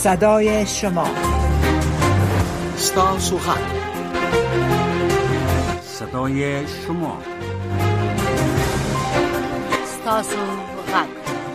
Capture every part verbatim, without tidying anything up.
صدای شما ستاسو غږ صدای شما ستاسو غږ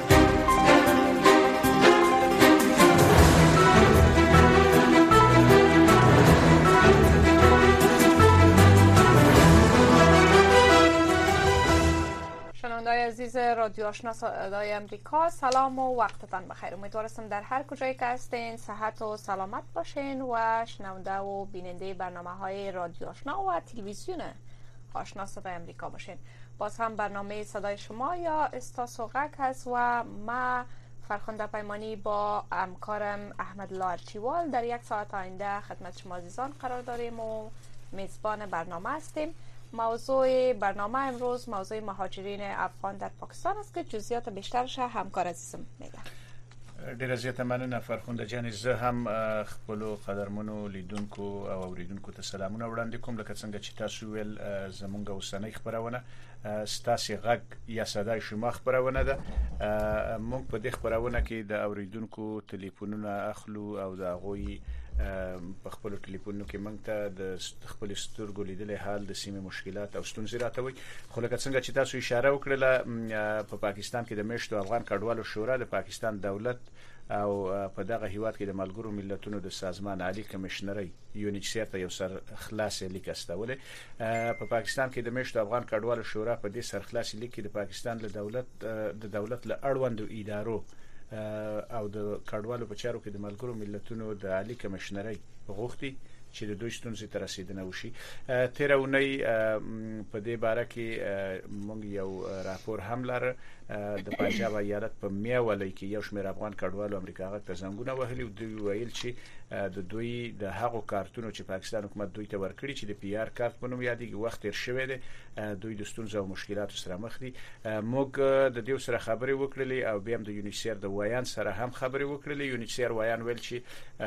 شنونده‌های عزیز رادیو آشنا صدای امریکا، سلام و وقتتان بخیر. امیدوارم در هر کجایی که هستین صحت و سلامت باشین و شنونده و بیننده برنامه‌های رادیو آشنا و تلویزیون آشنا صدای امریکا باشین. باز هم برنامه صدای شما یا استاسو غږ هست و ما فرخنده پیمانی با همکارم احمد لارچیوال در یک ساعت آینده خدمت شما عزیزان قرار داریم و میزبان برنامه هستیم. موضوع برنامه امروز موضوع مهاجرین افغان در پاکستان است که جزئیات بیشترش همکار عزیزم میگه. ډیره زیاته مننه فرخنده جان. زه هم خپل قدرمنو لیدونکو او اوریدونکو ته سلامونه وړاندې کوم. لکه څنګه چې تاسو ویل زمونږ اوسنۍ خبرونه ستاسو غږ یا صدای شما خبرونه ده. موږ په دې خبرونه کې د اوریدونکو ټلیفونونه اخلو او د غوي په خپل ټلیفونونو کې موږ ته د خپل سترګو لیدلې حال د سیمې مشکلات او ستونزې راټوي. خو لکه څنګه چې تاسو اشاره وکړه په پاکستان کې د میشتو افغان کډوالو شورا د پاکستان دولت او په دغه هیواد کې د ملګرو ملتونو د سازمان عالی کمشنري یونیسیف ته یو سر خلاص لیک استوله. په پاکستان کې د میشتو افغان کډوالو شورا په دې سر خلاص لیک کې د پاکستان له دولت د دولت له اړوندو ادارو او د کډوالو په چارو کې د ملګرو ملتونو د عالی کمشنري غوښتي چې د دوی ستونزې تر رسیدنه وشي. تیر اونۍ په دې باره کې موږ یو راپور هم لر د پنجاب ایالت په میاولۍ کې یو شمېر افغان کډوالو امریکا غږ ته زنګونه وهلي او دوی ویل چې د دوی د هغو کارتونو چې پاکستان حکومت دوی ته ورکړي چې د پی آر کارت په نوم یادېږي وخت تیر شوی دی، دوی د ستونزو او مشکلاتو سره مخ دي. موږ د دې سره خبرې وکړلې او بیا هم د یونیسیر د وایان سره هم خبرې وکړلې. یونیسیر وایان ویل چې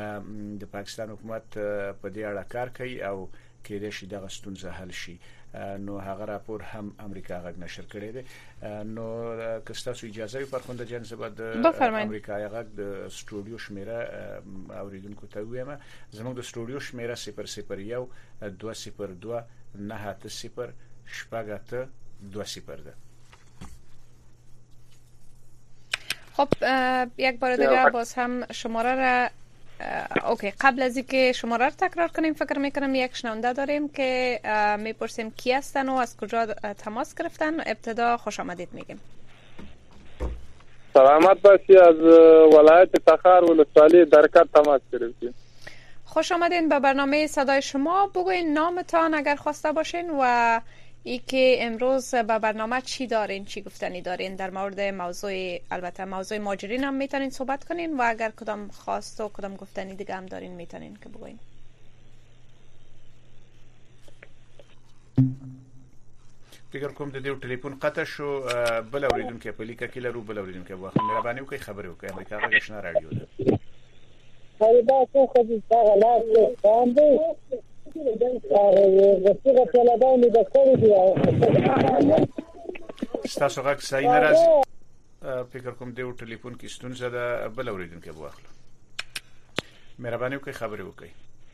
د پاکستان حکومت په دې اړه کار کوي او کېدای شي دغه ستونزه حل شي. نو هغه راپور هم امریکا غږ نشر کړی دی. نو که تاسو اجازه وي فرخنده جان زه به د امریکا غږ د سټوډیو شمیره اوریدونکو ته وایم. زموږ د سټوډیو شمیره صفر صفر یک دو صفر دو نه اته صفر شپږ اته دو صفر ده. خب یک بار دیگه باز هم شماره را اوکی قبل از اینکه شماره رو تکرار کنیم فکر میکنم یک شنونده داریم که میپرسیم کی هستن و از کجا تماس گرفتن. ابتدا خوش آمدید میگیم. سلامت باشی، از ولایت تخار ولسوالی درکت تماس گرفتیم. خوش آمدین به برنامه صدای شما. بگوین نامتان اگر خواسته باشین و ای که امروز به برنامه چی دارین، چی گفتنی دارین در مورد موضوع، البته موضوع مهاجرین هم میتونین صحبت کنین و اگر کدام خواست و کدام گفتنی دیگه هم دارین میتونین که بگوین. فکر کوم د دې ټلیفون قطع شو. بل اوریدونکو په لیکه کې لرو بل اوریدونکو واخ مهرباني وکړئ خبرې وکړئ. امریکا غږ آشنا رادیو ده. خیرات خو دې غلط باندې ستاسو غږ صحیح نه راځي. فکر کوم دیو ټلیفون کې ستونزه ده. بل اوریدونکو واخلو مهرباني وکړئ خبرې وکړئ.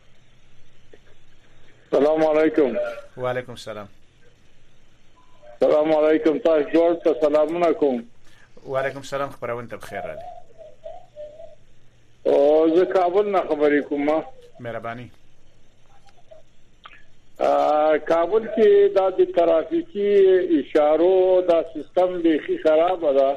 سلام علیکم. وعلیکم السلام. سلام علیکم. تاسو جوړ ته سلامونه کوم. وعلیکم السلام. خبرونه ته بخیر راځي. او زه کابل نه خبرې کوم. مهرباني. کابل کې د ترافیکي اشارو دا سیستم بیخي خراب ده.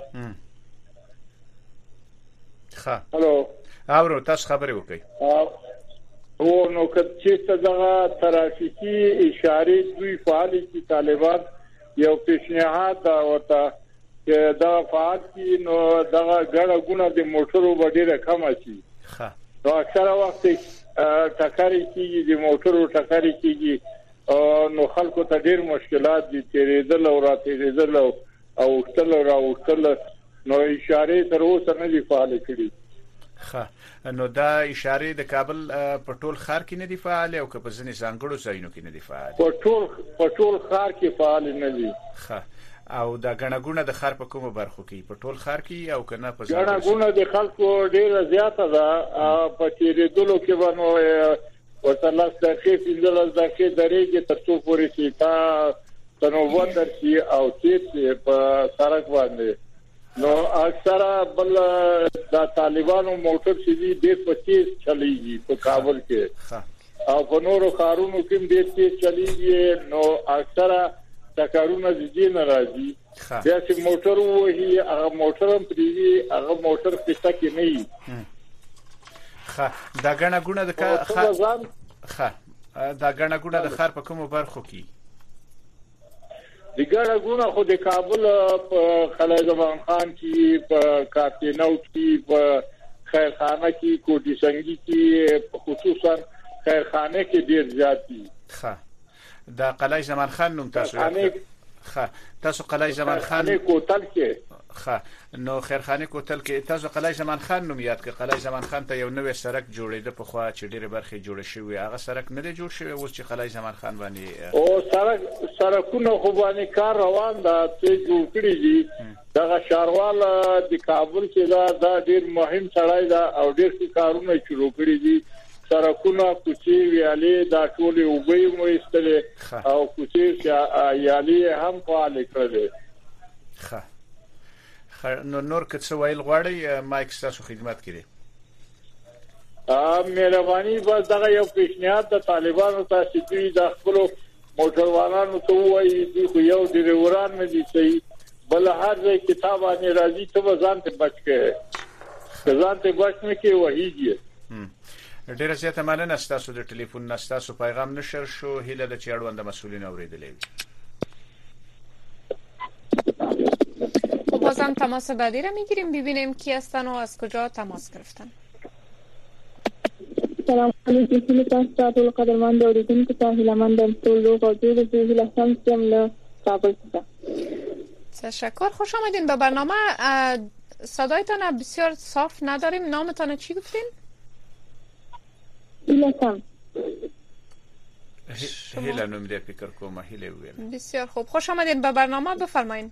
ښه. هلو. اورو تاسو خبرې وکړئ. او نو چې څنګه ترافیکي اشاره دوی فعال دي طالبان یو پیشنهاد ورته چې دا فعال دي نو دا ګړه ګونه د موټرو وړي کم شي. ښه. نو اکثره وخت ټکرې کیږي د موټرو ټکرې کیږي نو خلکو ته ډیر مشکلات دي. تیرېدل او را تیرېدل او وختل را وختل نو اشاره تر اوسه نه دي فعال کړي. خه نو دا اشاره د کابل په ټول ښار کې نه دی فعال او که په ځینې ځانګړو ځایونو کې نه دی فعال؟ په ټول په ټول ښار کې فعال نه دي. خه او دا غنغونه د ښار په کومه برخو کې په ټول ښار کې او کنه په غنغونه د خلکو ډیره زیاته ده په تیریدلو کې باندې ورته لاس دقیقې پنځلس دقیقې درېږي تر څو پورې چې تا تنوع درشي او چې په سړک باندې نو اکثره بل د طالبانو موټر چې دي د پچیس چلیږي په کابل کې او په نورو ښارونو کې هم ډېر تیز چلیږي نو اکثره تکارونه دي نه راځي بیا چې موټر وهي هغه موټر هم پریږي هغه موټر پېټه کې نه وي. خه دا غنغونه د خه دا غنغونه د ښار په کومو برخو کې د غنغونه خو د کابل په خلای زمان خان کې په کاتینو کې په خیرخانه کې کوټی سنگي کې خصوصا خیرخانه کې ډیر زیات دي. خه دا قلعه زمان خان نوم تاسو خه تاسو قلعه زمان خان کوتل کې خه نو خیرخانه کوتل کې تاسو قلعه زمان خان نوم یاد کړئ. قلعه زمان خان ته یو نوې سړک جوړېده په خوا چې ډېر برخه جوړ شوی هغه سړک نه دی جوړ شوی اوس چې قلعه زمان خان باندې او سړک سړکونه خو باندې کار روان ده چې جوړ کړی دي. دا شاروال د کابل کې دا دا ډېر مهم سړی دا او ډېر څه کارونه شروع کړی دي. سرکونه کوچي ویالي دا ټول وبې مو استلې او کوچي یالي هم فعال کړل. ښه نو نور که څه ویل غواړئ مایک تاسو خدمت کړي. ا مهرباني بس دا یو پیشنهاد د طالبانو ته چې د خپل موټروانانو ته وایي چې خو یو ډریوران نه دي صحیح بل هر ځای کتابانه راځي ته ځان ته بچ کې ځان ته بچ نه کې وایي. ډیره زیاته مننه ستاسو د ټلیفون نستاسو پیغام نشر شو. هیله د چاړوند مسئولین اوریدلې. بازم تماس بعدی را میگیریم ببینیم کی هستن و از کجا تماس گرفتن. سلام علیکم تاسو ټول قدرمن اوریدونکو ته هیلهمندم ټول لوګو د دې هیله سم له کابل څخه. تشکر خوش آمدین به برنامه. صدایتان بسیار صاف نداریم. نامتان چی گفتین؟ هیله‌سم. هیله نوم دې فکر کوم هیله ویل. بسیار خوب خوش آمدین به برنامه بفرمایید.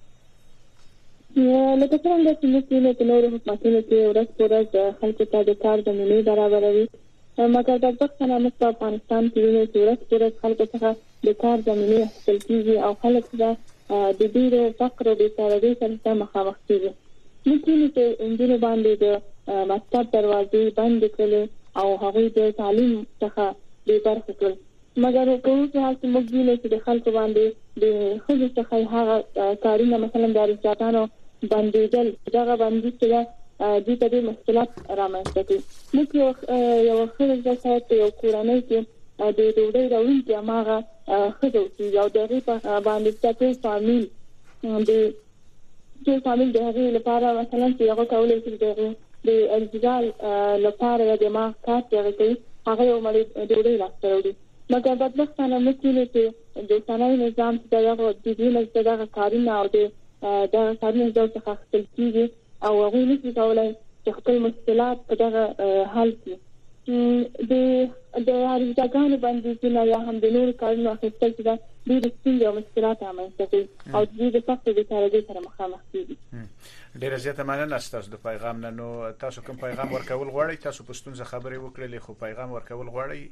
لکه څنګه چې موږ په نورو حکومتونو کې ورځ په ورځ خلکو ته د کار زمینه برابروي مګر د پښتنه مو په افغانستان کې ورځ په ورځ خلکو ته د کار زمینه حاصل کیږي او خلک د ډېر فقر او بیکارۍ سره مخامخ کیږي. موږ چې انجینر باندې د مکتب دروازې بند کړل او هغه د تعلیم څخه بې برخې کړل مګر په اوس حال کې موږ وینو چې د خلکو باندې د خځو څخه هغه کارونه مثلا د رضاکانو باندېدل دغه باندې چې د دې ته مشکلات رامنځته کوي. موږ یو خځه چې یو کورنۍ کې د ډوډۍ راوړونکي هغه خځو چې یو دغه باندې چې فامیل د چې فامیل د هغې لپاره مثلا چې هغه کولای شي د د الجزال لپاره د ما کار کوي هغه یو مړي ډوډۍ لاسته راوړي مګر بدبختانه موږ چې د ثانوي نظام چې دغه د دې لږ دغه کارونه او د دغه کارونه د څخه خپل کیږي او هغه نشي کولای چې خپل مشکلات په دغه حل کړي. د د اړیکانو باندې چې نه هم د نور کارونه اخیستل چې د دې ستونزې او مشکلات رامنځته کوي او د دې فقط د کارګرو سره مخامخ کیږي. ډیره زیاته مننه تاسو د پیغام نه. نو تاسو کوم پیغام ورکول غواړئ؟ تاسو په ستونزه خبرې وکړلې خو پیغام ورکول غواړئ؟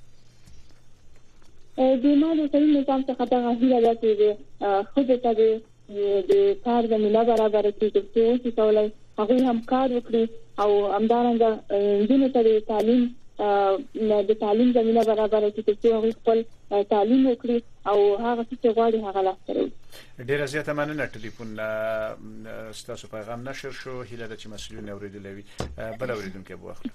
د مالي تعلیم نظام څخه دا هیله ده چې خو د د کار زمينه برابر کړي چې کولای هغه هم کار وکړي او همدارنګه د ته تعلیم د تعلیم زمينه برابر کړي چې هغه خپل تعلیم وکړي او هغه څه غواړي هغه لاسته راوړي. ډیره زیاته مننه. ټلیفون ستاسو پیغام نشر شو. هیله ده چې مسئولین اوریدلې وي. بل اوریدونکو به واخلو.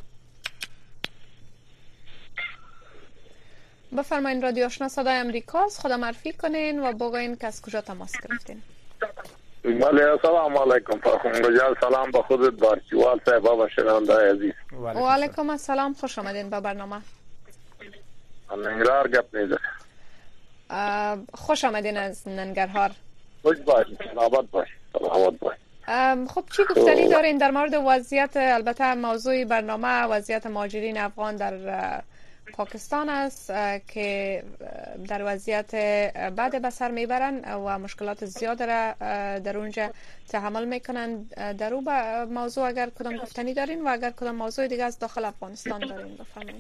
بفرمایید رادیو آشنا صدای امریکاست. خودم معرفی کنین و بگوین که از کجا تماس گرفتین. بله السلام علیکم فرخنده جان. سلام به خودت بارچوال صاحب و شنونده عزیز. و علیکم السلام. خوش آمدین به برنامه. ننگرهار گپ میزه. خوش آمدین از ننگرهار. خوش باشید. سلامت باشید. سلامت باشید. خب چی گفتنی دارین در مورد وضعیت، البته موضوع برنامه وضعیت مهاجرین افغان در پاکستان است که در وضعیت بد به سر میبرن و مشکلات زیاد را در اونجا تحمل میکنن. در او موضوع اگر کدام گفتنی دارین و اگر کدام موضوع دیگه از داخل افغانستان دارین بفرمایید.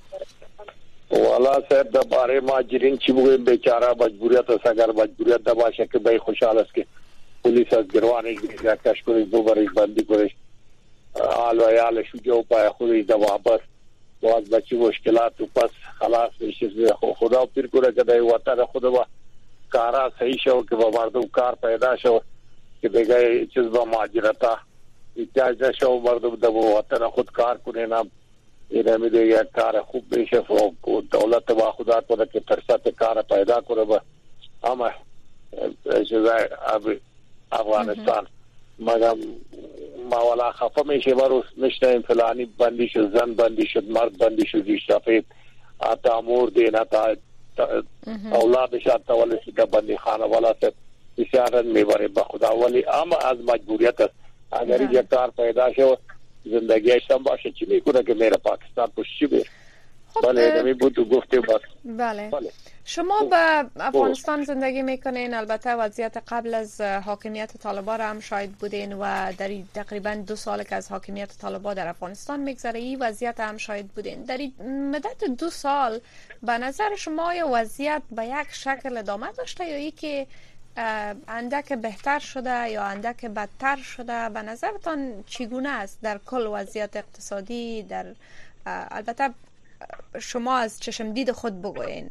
والا صاحب د باره مهاجرین چې موږ بیچاره مجبوریت است، اگر مجبوریت د باشه که به خوشحال است که پولیس از گروانش بیرون کش کنه دو برش بندی کنه حال و حال شجاع پای خودش د واپس باز بچی مشکلات و پس خلاص میشه. خدا پیر کنه که د وطن خود با کارا صحیح شو که با مردم کار پیدا شو که دیگه چیز با مهاجرتا احتیاج نشو، مردم د وطن خود کار کنه. نه این می دیگه کار خوب بشه و دولت با خدا کنه که فرصت کار پیدا کنه با اما چیزای افغانستان. مگم ما ولا خفه میشه بروز نشته فلانی بندی شد، زن بندی شد، مرد بندی شد، اشتافید آتا امور دین آتا اولادش آتا ولی سکا بندی خانه والا سب بسیارن میبره بخدا. ولی اما از مجبوریت است اگر یک کار پیدا شد زندگیش هم باشه چی میکنه که میره پاکستان پشتی بیر. بله نمی بود گفته بس. بله. بله شما به افغانستان زندگی میکنین، البته وضعیت قبل از حاکمیت طالبان هم شاهد بودین و در تقریبا دو سال که از حاکمیت طالبان در افغانستان میگذره این وضعیت هم شاهد بودین. در مدت دو سال به نظر شما یا وضعیت به یک شکل ادامه داشته یا ای که اندک بهتر شده یا اندک بدتر شده؟ به نظرتان چگونه است در کل وضعیت اقتصادی؟ در البته شما از چشم دید خود بگوین،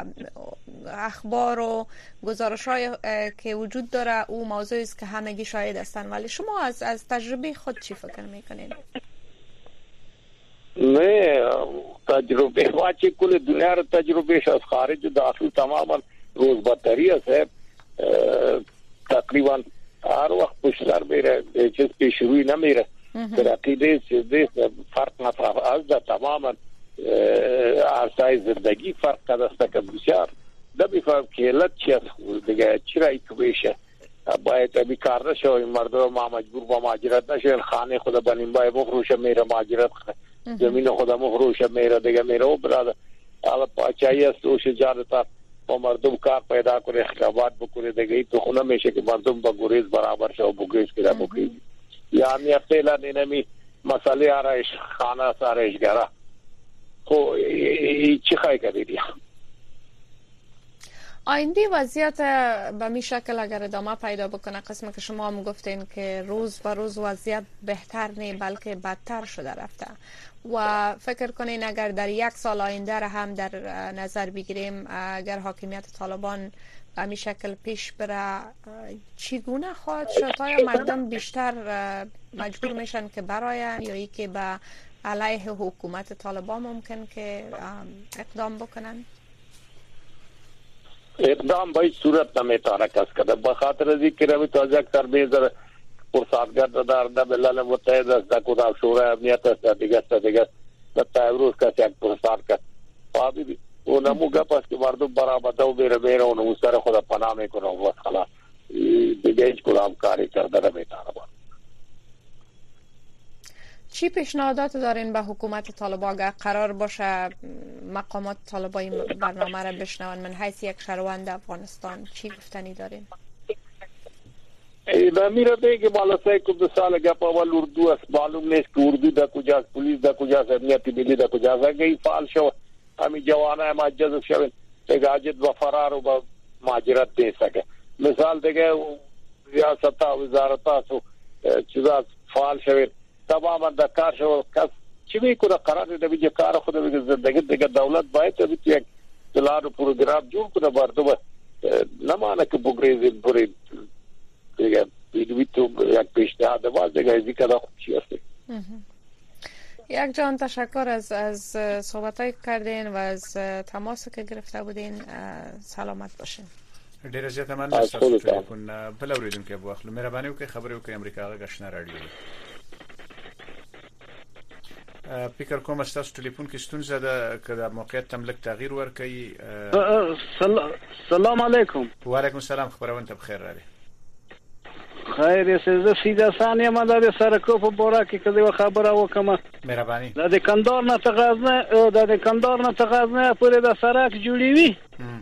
اخبار و گزارش های که وجود داره او موضوعی است که همگی شاهد هستند، ولی شما از از تجربه خود چی فکر میکنین؟ نه تجربه واچی کل دنیا را تجربه از خارج و داخل تماما روز بدتری است. تقریبا هر وقت پشتر میره چیز پیش روی نمیره. در عقیده چیزی فرق نفرق از ده تماما عرصه زندگی فرق کدسته که بسیار نمیفهم که علت چی است دیگه چرا ای که بشه باید ابی کار نشو. مردم ما مجبور با مهاجرت نشو، خانه خود بنیم باید مخروشه میره مهاجرت، زمین خود مخروشه میره دیگه میره و برادر حالا پاچایی است و شجارتا و مردم کار پیدا کنه اختیابات بکنه دیگه ای تو خونه میشه که مردم با گریز برابر شو بگریز کرده بکنه. یعنی فعلا اینمی مسئله آرایش خانه آرایشگره خو چی خواهی کردید؟ آینده وضعیت به می شکل اگر ادامه پیدا بکنه، قسم که شما هم گفتین که روز به روز وضعیت بهتر نه بلکه بدتر شده رفته و فکر کنین اگر در یک سال آینده را هم در نظر بگیریم اگر حاکمیت طالبان به می شکل پیش بره چگونه خواهد شد؟ آیا مردم بیشتر مجبور میشن که براین یا ای که به علیه حکومت طالبان ممکن که اقدام بکنن؟ اقدام به صورت نمیتونه کس کرده بخاطر از اینکه روی تازه اکثر بیزر پرسادگرد در ملل متحد است در کدام شورای امنیت است در دیگه است دیگه تا امروز کسی یک پرساد کرد آبی و نمو گپ است که مردم برابر دو بیره بیره و نمو سر خود پناه میکنه و بس خلاص دیگه هیچ کدام کاری کرده نمیتونه. چی پیشنهادات دارین به حکومت طالبان اگر قرار باشه مقامات طالبان برنامه را بشنون من حیث یک شهروند افغانستان چی گفتنی دارین؟ اینا میره دیگه بالا سه کم سال گپ اول اردو است معلوم نیست که اردو در کجاست، پولیس در کجاست، امنیتی ملی در کجاست. اگه این فعال شو همین جوانه ما جذب شوین دیگه عجد و فرار و با مهاجرت دے سکے. مثال دیگه ریاست ها وزارت ها سو چیزا فعال شوین تماما در کار شو کس چی میکنه قرار نمیشه کار خود بگه زندگی دیگه دولت باید تو یک پلان و پروگرام جور کنه مردم نمانه که بگریزین برید دیگه بیدوی تو یک پیشنهاد باز دیگه ازی که دا خوب چی هستی. یک جان تشکر از از صحبتای کردین و از تماس که گرفته بودین. سلامت باشین. ډیره زیاته مننه تاسو ټلیفون بل اوریدونکو په وخت مهرباني وکړئ خبرې وکړئ امریکا غږ رادیو. فکر کوم تاسو ټلیفون کې ستونزه ده که د موقعیت تملک تغییر ورکړي. سلام علیکم. وعلیکم السلام خبرونه ته بخیر راغلی. خیر سه سیده ثانیه ما د سرکو په بورا کې کله خبره وکم مهرباني د کندهار نه تغازنه د کندهار نه تغازنه پورې د سرک جوړوي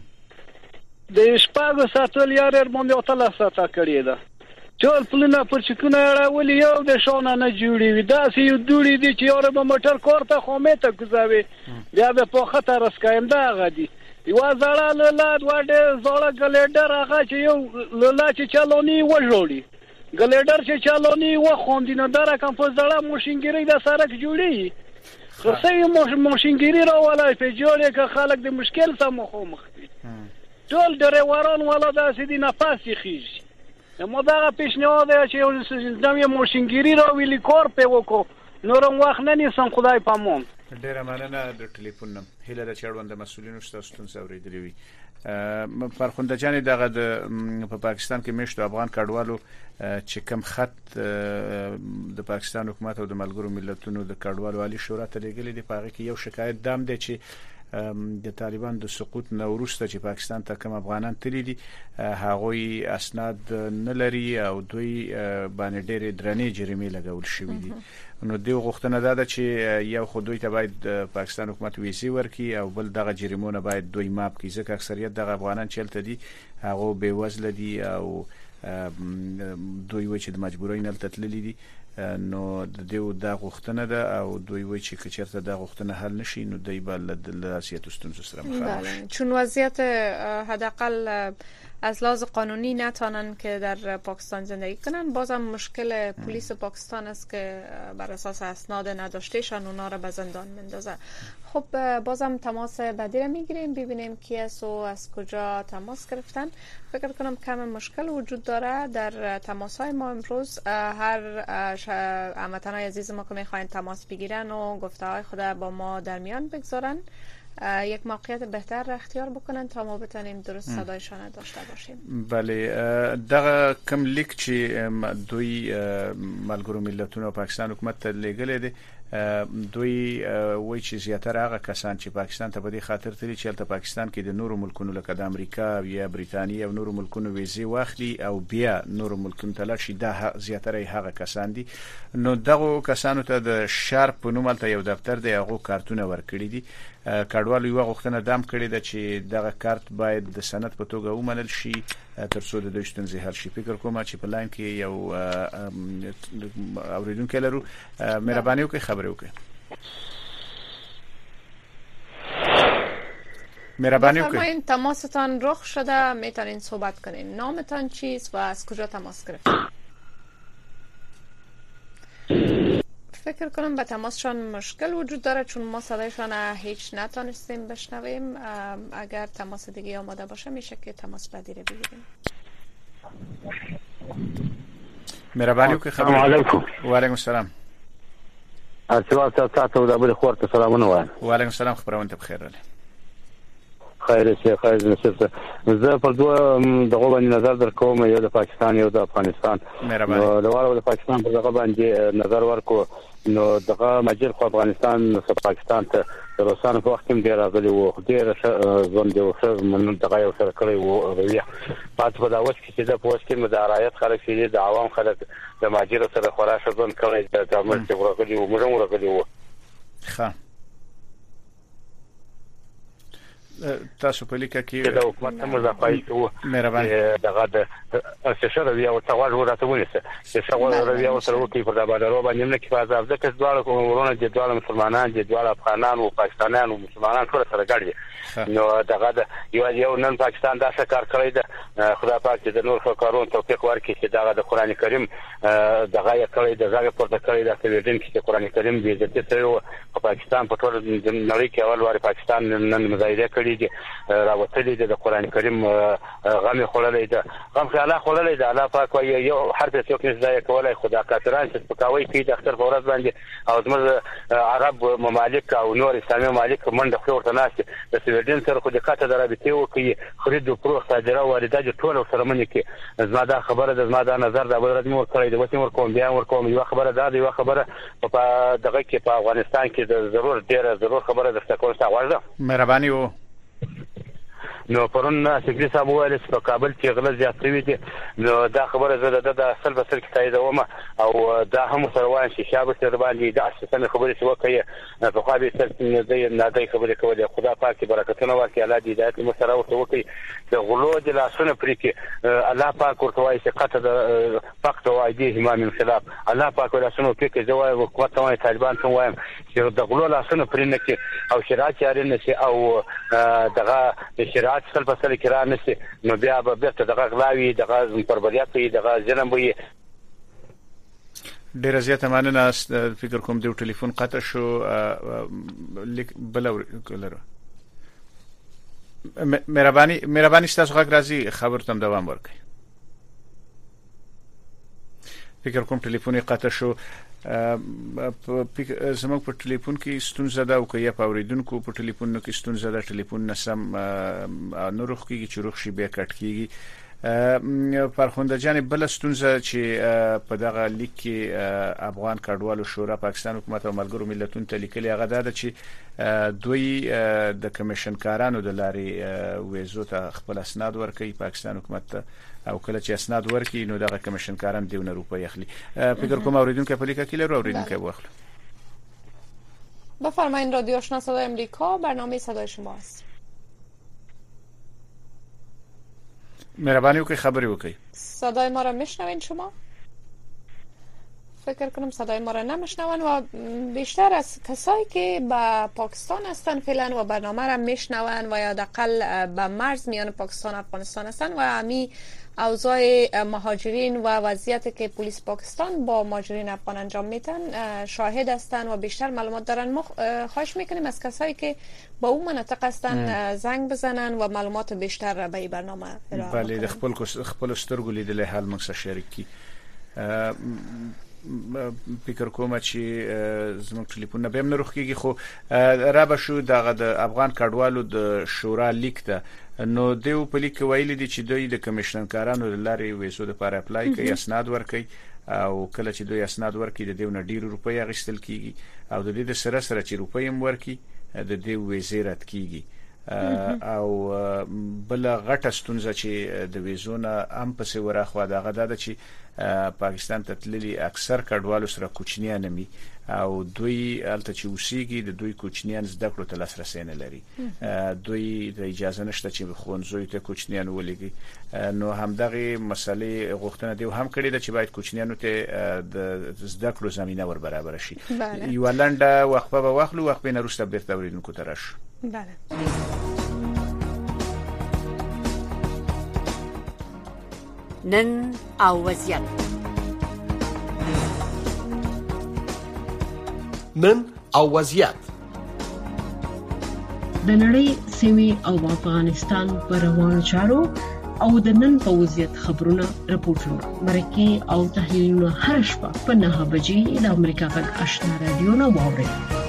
د شپږ ساعتو لار باندې او تل ساعت کړی دا ټول پلونه پر چکونه راولي یو د شونه نه جوړوي دا سی یو دوړي دي چې اور به موټر کوړه خومته گزاوي بیا به په خطر اسکایم دا غدي یو زړه لاله وړه زړه ګلیډر هغه چې یو لاله چې چالونی وژوړي ګلیډر چې چالونی و خوندینه دره کوم په زړه موشنګری د سرک جوړي خصوصي موشنګری راولای په جوړه کې خلک د مشکل سره مخ دي ټول ډریوران ولا د سیدی نه پاسې خيږي نو دا پیشنهاد دی چې یو زموږ موشنګری راویلی کور په وکړو نورم وخت نه نیسم خدای پامون ډیره مننه د ټلیفون نم هله د چړوند مسولینو ستاسو څورېدلی وي فرخنده جان دغه د په پاکستان کې مشت افغان کډوالو چې کم خط د پاکستان حکومت او د ملګرو ملتونو د کډوالو عالی شورا ته لګلې دی په هغه کې یو شکایت دام دی چې د طالبان د سقوط نه وروسته چې پاکستان ته کوم افغانان تللی دي هغوی اسناد نه لري او دوی باندې ډېر درنې جریمې لګول شوې دي نو دوی غوښتنه ده چې یو خو دوی ته باید پاکستان حکومت ویزې ورکړي او بل دغه جریمونه باید دوی ماپ کړي ځکه اکثریت دغه افغانان چلته دي هغه بې وزله دي او دوی وایي چې د مجبورۍ نه تللی دي نو د دیو د غوښتنه ده او دوی وایي چې کچرته د غوښتنه حل نشي نو دوی بل د لاسیت ستونزو سره مخامخ بله چون وضعیت حداقل از لحاظ قانونی نتانن که در پاکستان زندگی کنن بازم مشکل پلیس پاکستان است که بر اساس اسناد نداشتهشان اونا را به زندان مندازه. خب بازم تماس بعدی را میگیریم ببینیم کی است و از کجا تماس گرفتن. فکر کنم کم مشکل وجود داره در تماس های ما امروز. هر هموطنان عزیز ما که میخواین تماس بگیرن و گفته های خود با ما در میان بگذارن یک موقعیت بهتر را اختیار بکنن تا ما بتونیم درست صدایشان داشته باشیم. بله دغه کم لیک چې دوی ملګرو ملتونو او پاکستان حکومت ته لګلې دي دوی وایي چې زیاتره هغه کسان چې پاکستان ته په دې خاطر تللي چې تل پاکستان کې د نورو ملکونو لکه د امریکا یا بریتانیا او نورو ملکونو ویزې واخلي او بیا نورو ملکونو ته لاړ شي دا زیاتره هغه کسان دي نو دغه کسانو ته د شارپ په نوم ته یو دفتر دی هغه کارتونه ورکړي دي کډوالو یو غوښتنه دام کړې ده چې دغه کارت باید د سند په توګه ومنل شي ترڅو د دوی ستونزې حل شي. فکر کوم چې په لاین کې یو اوریدونکو لرو مهرباني وکړئ خبرې وکړئ. مهرباني وکړئ. بفرمایید تماستان رخ شده میتونین صحبت کنین. نامتان چیست و از کجا تماس گرفتین؟ فکر کنم به تماسشان مشکل وجود داره چون ما صدایشان هیچ نتونستیم بشنویم. اگر تماس دیگه آماده باشه میشه که تماس بعدی رو بگیریم. مهرباني وکړئ. السلام علیکم. و علیکم السلام. السلام تاسو ته د خورته سلامونه وایم. و علیکم السلام خبرونه بخیر راغلی. خیر شه خیر نصیب زه په دوه دغه باندې نظر درکوم یو د پاکستان یو د افغانستان. مهرباني. نو د پاکستان په دغه باندې نظر ورکو نو دغه مجر خو افغانستان او پاکستان ته روسانو په وخت کې ډیر راغلي وو ډیر ځوند یو څه من دغه یو سره کړی وو رویه پات په دا وخت کې چې د پوسټ کې مدارایت خلک چې د عوام خلک د ماجر سره خورا ځوند کړی د تعامل چې ورغلي وو موږ ورغلي وو. ښه تاسو په لیکه کې د حکومت مزافای وو مهرباني دغه د اساسي رویه او تواج ورته ونیسه چې څنګه رویه او سره وکي پر دا باندې باندې نه کې فاز ده چې دواړه کومورونه د دواړه مسلمانان د دواړه افغانان او پاکستانیان او مسلمانان ټول سره ګډ نو دغه د یو یو نن پاکستان دا څه کار کړی ده خدای پاک دې نور څو کارونه توفیق ورکړي چې دغه د قران کریم دغه یې کړی د زګ پورته کړی د سویډن کې قران کریم دې د څه په پاکستان په ټول نړۍ کې اول واره پاکستان نن مظاهره کړی دي راوتلي د قران کریم غم خللې ده غم خلا خللې ده الله پاک وایي یو حرف څوک نه ځای کولای خدا کاتران چې پکاوي کې د اختر فورز باندې او زموږ عرب ممالک او نور اسلامي ممالک منډه خو ورته ناشته د سویډن سره خو د کاته درابطي وکي خرید او پروخ صادره واردات ټول سره منې کې زما دا خبره د زما دا نظر د بل رسمي ور کړی د وسیم ور کوم بیا ور کوم یو خبره دا دی یو خبره په دغه کې په افغانستان کې د ضرور ډیره ضرور خبره د څه کول څه غواړم. مهرباني وو نو پرون سکري صاحب وویل چې په کابل کې غله زیات شوي دي نو دا خبره زه د اصل بسر کې تاییدوم او دا هم سره وایم چې شابه سره باندې د اساسن خبرې څه وکړي په خو به څه نه دی خبرې کولې خدا پاک برکتونه ورکړي الله دې هدایت مو سره ورته وکړي د غلو د لاسونو پرې کې الله پاک ورته وایي چې قطع د فقط وایي امام انقلاب الله پاک ولاسونو پرې کې جوای حکومت ته طالبان ته وایم چې د غلو لاسونو پرې نه کې او شریعت یاري نه شي او دغه شریعت خپل فصل کې را نه شي نو بیا به بیرته دغه غلاوي دغه پربریات وي دغه ظلم وي. ډیر زیاته مننه فکر کوم د ټلیفون قطع شو لیک بل کولر مهرباني مهرباني تاسو غږ راځي خبر تم دوام ورکړئ. فکر کوم ټلیفون قطع شو زموږ په ټلیفون کې ستونزه ده او که یا په اوریدونکو په ټلیفون کې ستونزه ده ټلیفون نسم نورخ کېږي چې روخ شي بیا کټ کېږي. فرخنده جان بل ستونزه چې په دغه لیک کې افغان کډوالو شورا پاکستان حکومت او ملګرو ملتونو ته لیکلي هغه ده چې دوی د کمیشن کارانو د لارې ویزو ته خپل اسناد ورکړي پاکستان حکومت ته او کله چې اسناد ورکړي نو دغه کمیشن کاران دیونه روپۍ اخلي. فکر کوم اوریدونکو په لیکه کې لرو اوریدونکو واخلو. بفرمایید رادیو آشنا صدای آمریکا برنامه صدای شما است. مهربانی وکړئ خبري وکړئ. صدای ما را میشنوین شما؟ فکر کنم صدای ما را نمیشنون و بیشتر از کسایی که به پاکستان هستن فعلا و برنامه را میشنون و یا حداقل به مرز میان پاکستان و افغانستان هستن و امی اوضاع مهاجرین و وضعیتی که پلیس پاکستان با مهاجرین افغان انجام میتن شاهد هستن و بیشتر معلومات دارن. ما خواهش میکنیم از کسایی که با اون مناطق هستن زنگ بزنن و معلومات بیشتر به این برنامه ارائه بله د خپل خپل سترګو لیدل حال موږ سره شریک فکر کوم چې زموږ ټلیفون به هم نه روخیږي خو را به شو دغه د افغان کډوالو د شورا لیک ته نو دیو په لیک ویلي دي چې دوی د کمیشن کارانو لارې ویزو لپاره اپلای کوي اسناد ورکوي او کله چې دوی اسناد ورکړي د دیو نه ډیر روپۍ اخیستل کیږي او د دې د سره سره چې روپۍ هم ورکړي د دې ویزې رد کیږي او بل غټه ستونزه چې د ویزونه ام په سیوره خو دغه ده چې پاکستان ته تللي اکثر کډوالو سره کوچنیان مي او دوی الته چې اوسېږي د دوی کوچنیان زده کړو ته لاسرسي نه لري دوی د اجازه نشته چې خونځوي ته کوچنیان ولګي نو همدغه مسلې غوښتنه دی هم کړی د چې باید کوچنیانو ته د زده کړو زمينه ور برابر شي. یو لنډه وقفه به واخلو وقفه نه وروسته بیرته ورینکو ترش. بله. نن او وضعیت نن او وضعیت د نړۍ سیمې او افغانستان پر روانو چارو او د نن په وضعیت خبرونه راپورټونه مرکه او تحلیلونه هر شپه په نه بجې د امریکا غږ آشنا رادیو نه واورئ.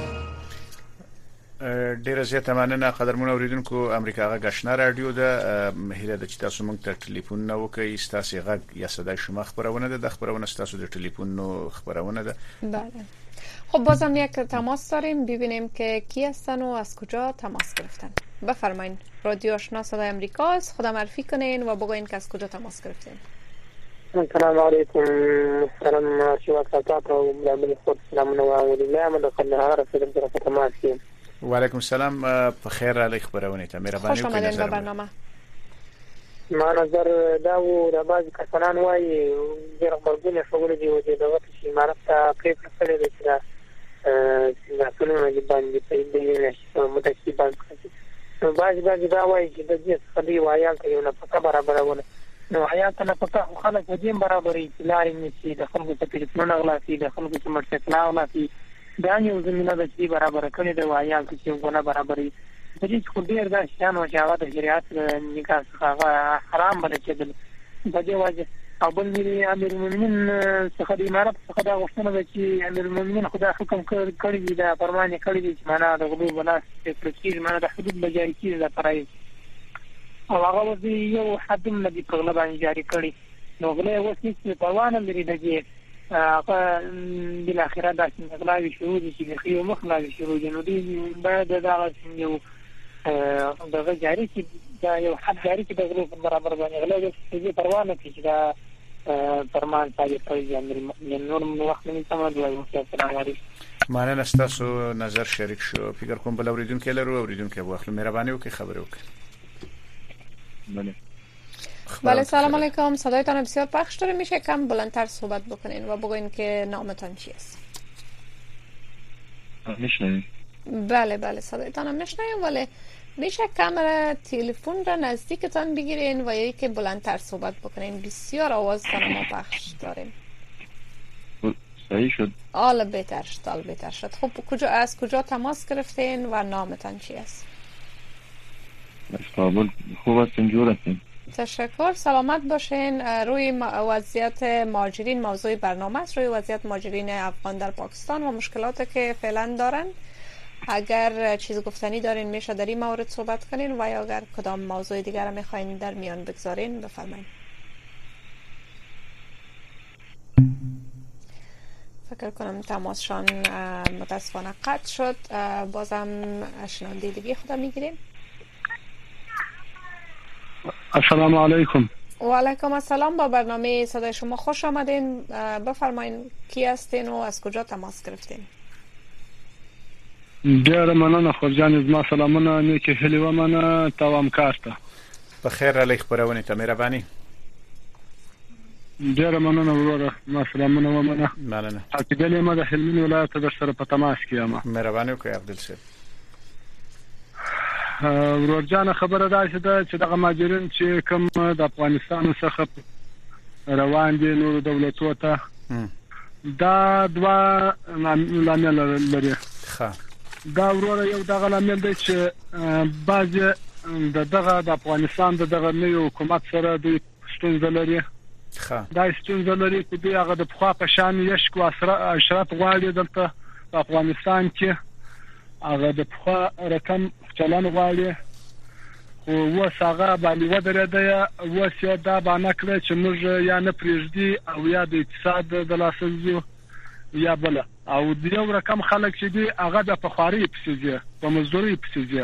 ډیره زیاته مننه قدرمنو اوریدونکو امریکا غږ آشنا رادیو ده مهیله د چې تاسو موږ ته ټلیفون نه وکړئ ستاسو غږ یا صدای شما خبرونه ده د خبرونه ستاسو د ټلیفون نو خبرونه ده. بله خب بازم یک تماس داریم ببینیم که کی هستن و از کجا تماس گرفتن. بفرمایید رادیو آشنا صدای آمریکا است. خودم معرفی کنین و بگوین که از کجا تماس گرفتین. السلام علیکم. سلام شما تاسو ته د خپل سلامونه واورئ. ما د قندهار څخه سره تماس کوم. و علیکم السلام په خیر علی خبرونه ته مهرباني وکړئ. خوش آمدید به برنامه. ما نظر دا و د باز کسان وایي ډېر خبرونه شغل دی او د وخت شي مرسته پرې کړل دي چې دا څنګه دی باندې په دې نه شي متکی باندې نو باز باز دا وایي چې د دې خدي وایي ته یو نه پکا برابرونه نو حیات نه پکا خلک دې برابرې لارې نشي د خلکو ته ټلیفون غلاصي د خلکو ته مرسته غلاصي دا یو زمينه د چې برابر کړي د وایي چې څنګه برابرې د دې خو ډېر دا شان او جواب د شریعت نکاح څخه حرام بل کېدل د دې وجه او بل ملي امیر المؤمنین څخه د امارت څخه دا غوښتنه ده چې امیر المؤمنین خدا حکم کړی دی دا فرمان کړی دی چې معنا د غلو بلاس تفکیر معنا د حدود بجاری کیږي د پرای او هغه د یو حد نه دی په غلا باندې جاری کړی نو غلې اوس هیڅ پروانه لري دغه هغه بل اخره د غلاوي شروع دي چې خيو مخلاوي شروع دي نو دی بعد دا یو دغه جاری کی دا یو حد جاری کی د غلو برابر باندې غلو چې پروا نه کوي دا فرمان ثابت کوي چې نور وخت نه سمه دی او السلام علیکم. مننه ستاسو نظر شریک شو. فکر کوم بل اوریدونکو لرو اوریدونکو واخلو مهرباني وکړئ خبرو وکړئ. بله بله سلام علیکم. صدایتان بسیار پخش داره. میشه کم بلندتر صحبت بکنین و بگوین که نامتان چی است؟ میشنویم؟ بله بله صدایتان هم میشنویم ولی میشه کامera تلفن را نزدیکتان بگیرین و یا که بلندتر صحبت بکنین. بسیار آوازتان ما پخش داریم. صحیح شد. حالا بهتر شد. حالا بهتر شد. خب کجا از کجا تماس گرفتین و نامتان چی است؟ از کابل. خوب هستین جور هستین؟ تشکر. سلامت باشین. روی وضعیت مهاجرین موضوع برنامه است. روی وضعیت مهاجرین افغان در پاکستان و مشکلاتی که فعلا دارن. اگر چیز گفتنی دارین میشه در این مورد صحبت کنین و یا اگر کدام موضوع دیگر را میخواین در میان بگذارین بفرمایید. فکر کنم تماسشان متاسفانه قطع شد. بازم شنونده دیگه خدا میگیریم. السلام علیکم. و علیکم السلام. با برنامه صدای شما خوش آمدین. بفرمایید کی هستین و از کجا تماس گرفتین؟ ډیره مننه خورجان. زما سلامونه نیکه هلي و منه توام کارته په خیر علی خبرونه ته مهرباني. ډیره مننه وروره. ما سلامونه و منه. مننه. حقیقت ما د هلمند ولایت د سره په تماس کې یم. مهرباني وکړئ عبدل صاحب. ورورجان خبره ده چې دغه مهاجرین چې کوم د افغانستان څخه روان دي نور دولتونو ته دا دوا لامل لري. ښه دا وروره یو دغه لامل دی چې بعضې د دغه د افغانستان د دغه نوي حکومت سره دوی ستونزه لري. دا ستونزه لري چې دوی هغه د پخوا په شان یشک و اشرف غواړي دلته په افغانستان کې هغه د پخوا رقم چلن غواړي خو اوس هغه باندې ودرېده. اوس یې دا بانه کړی چې موږ یا نه پرېږدي او یا د اقتصاد د لاسه ځو یا بله او د یو رقم خلک چې دي هغه د پخواري پسې ځي په مزدوري پسې ځي.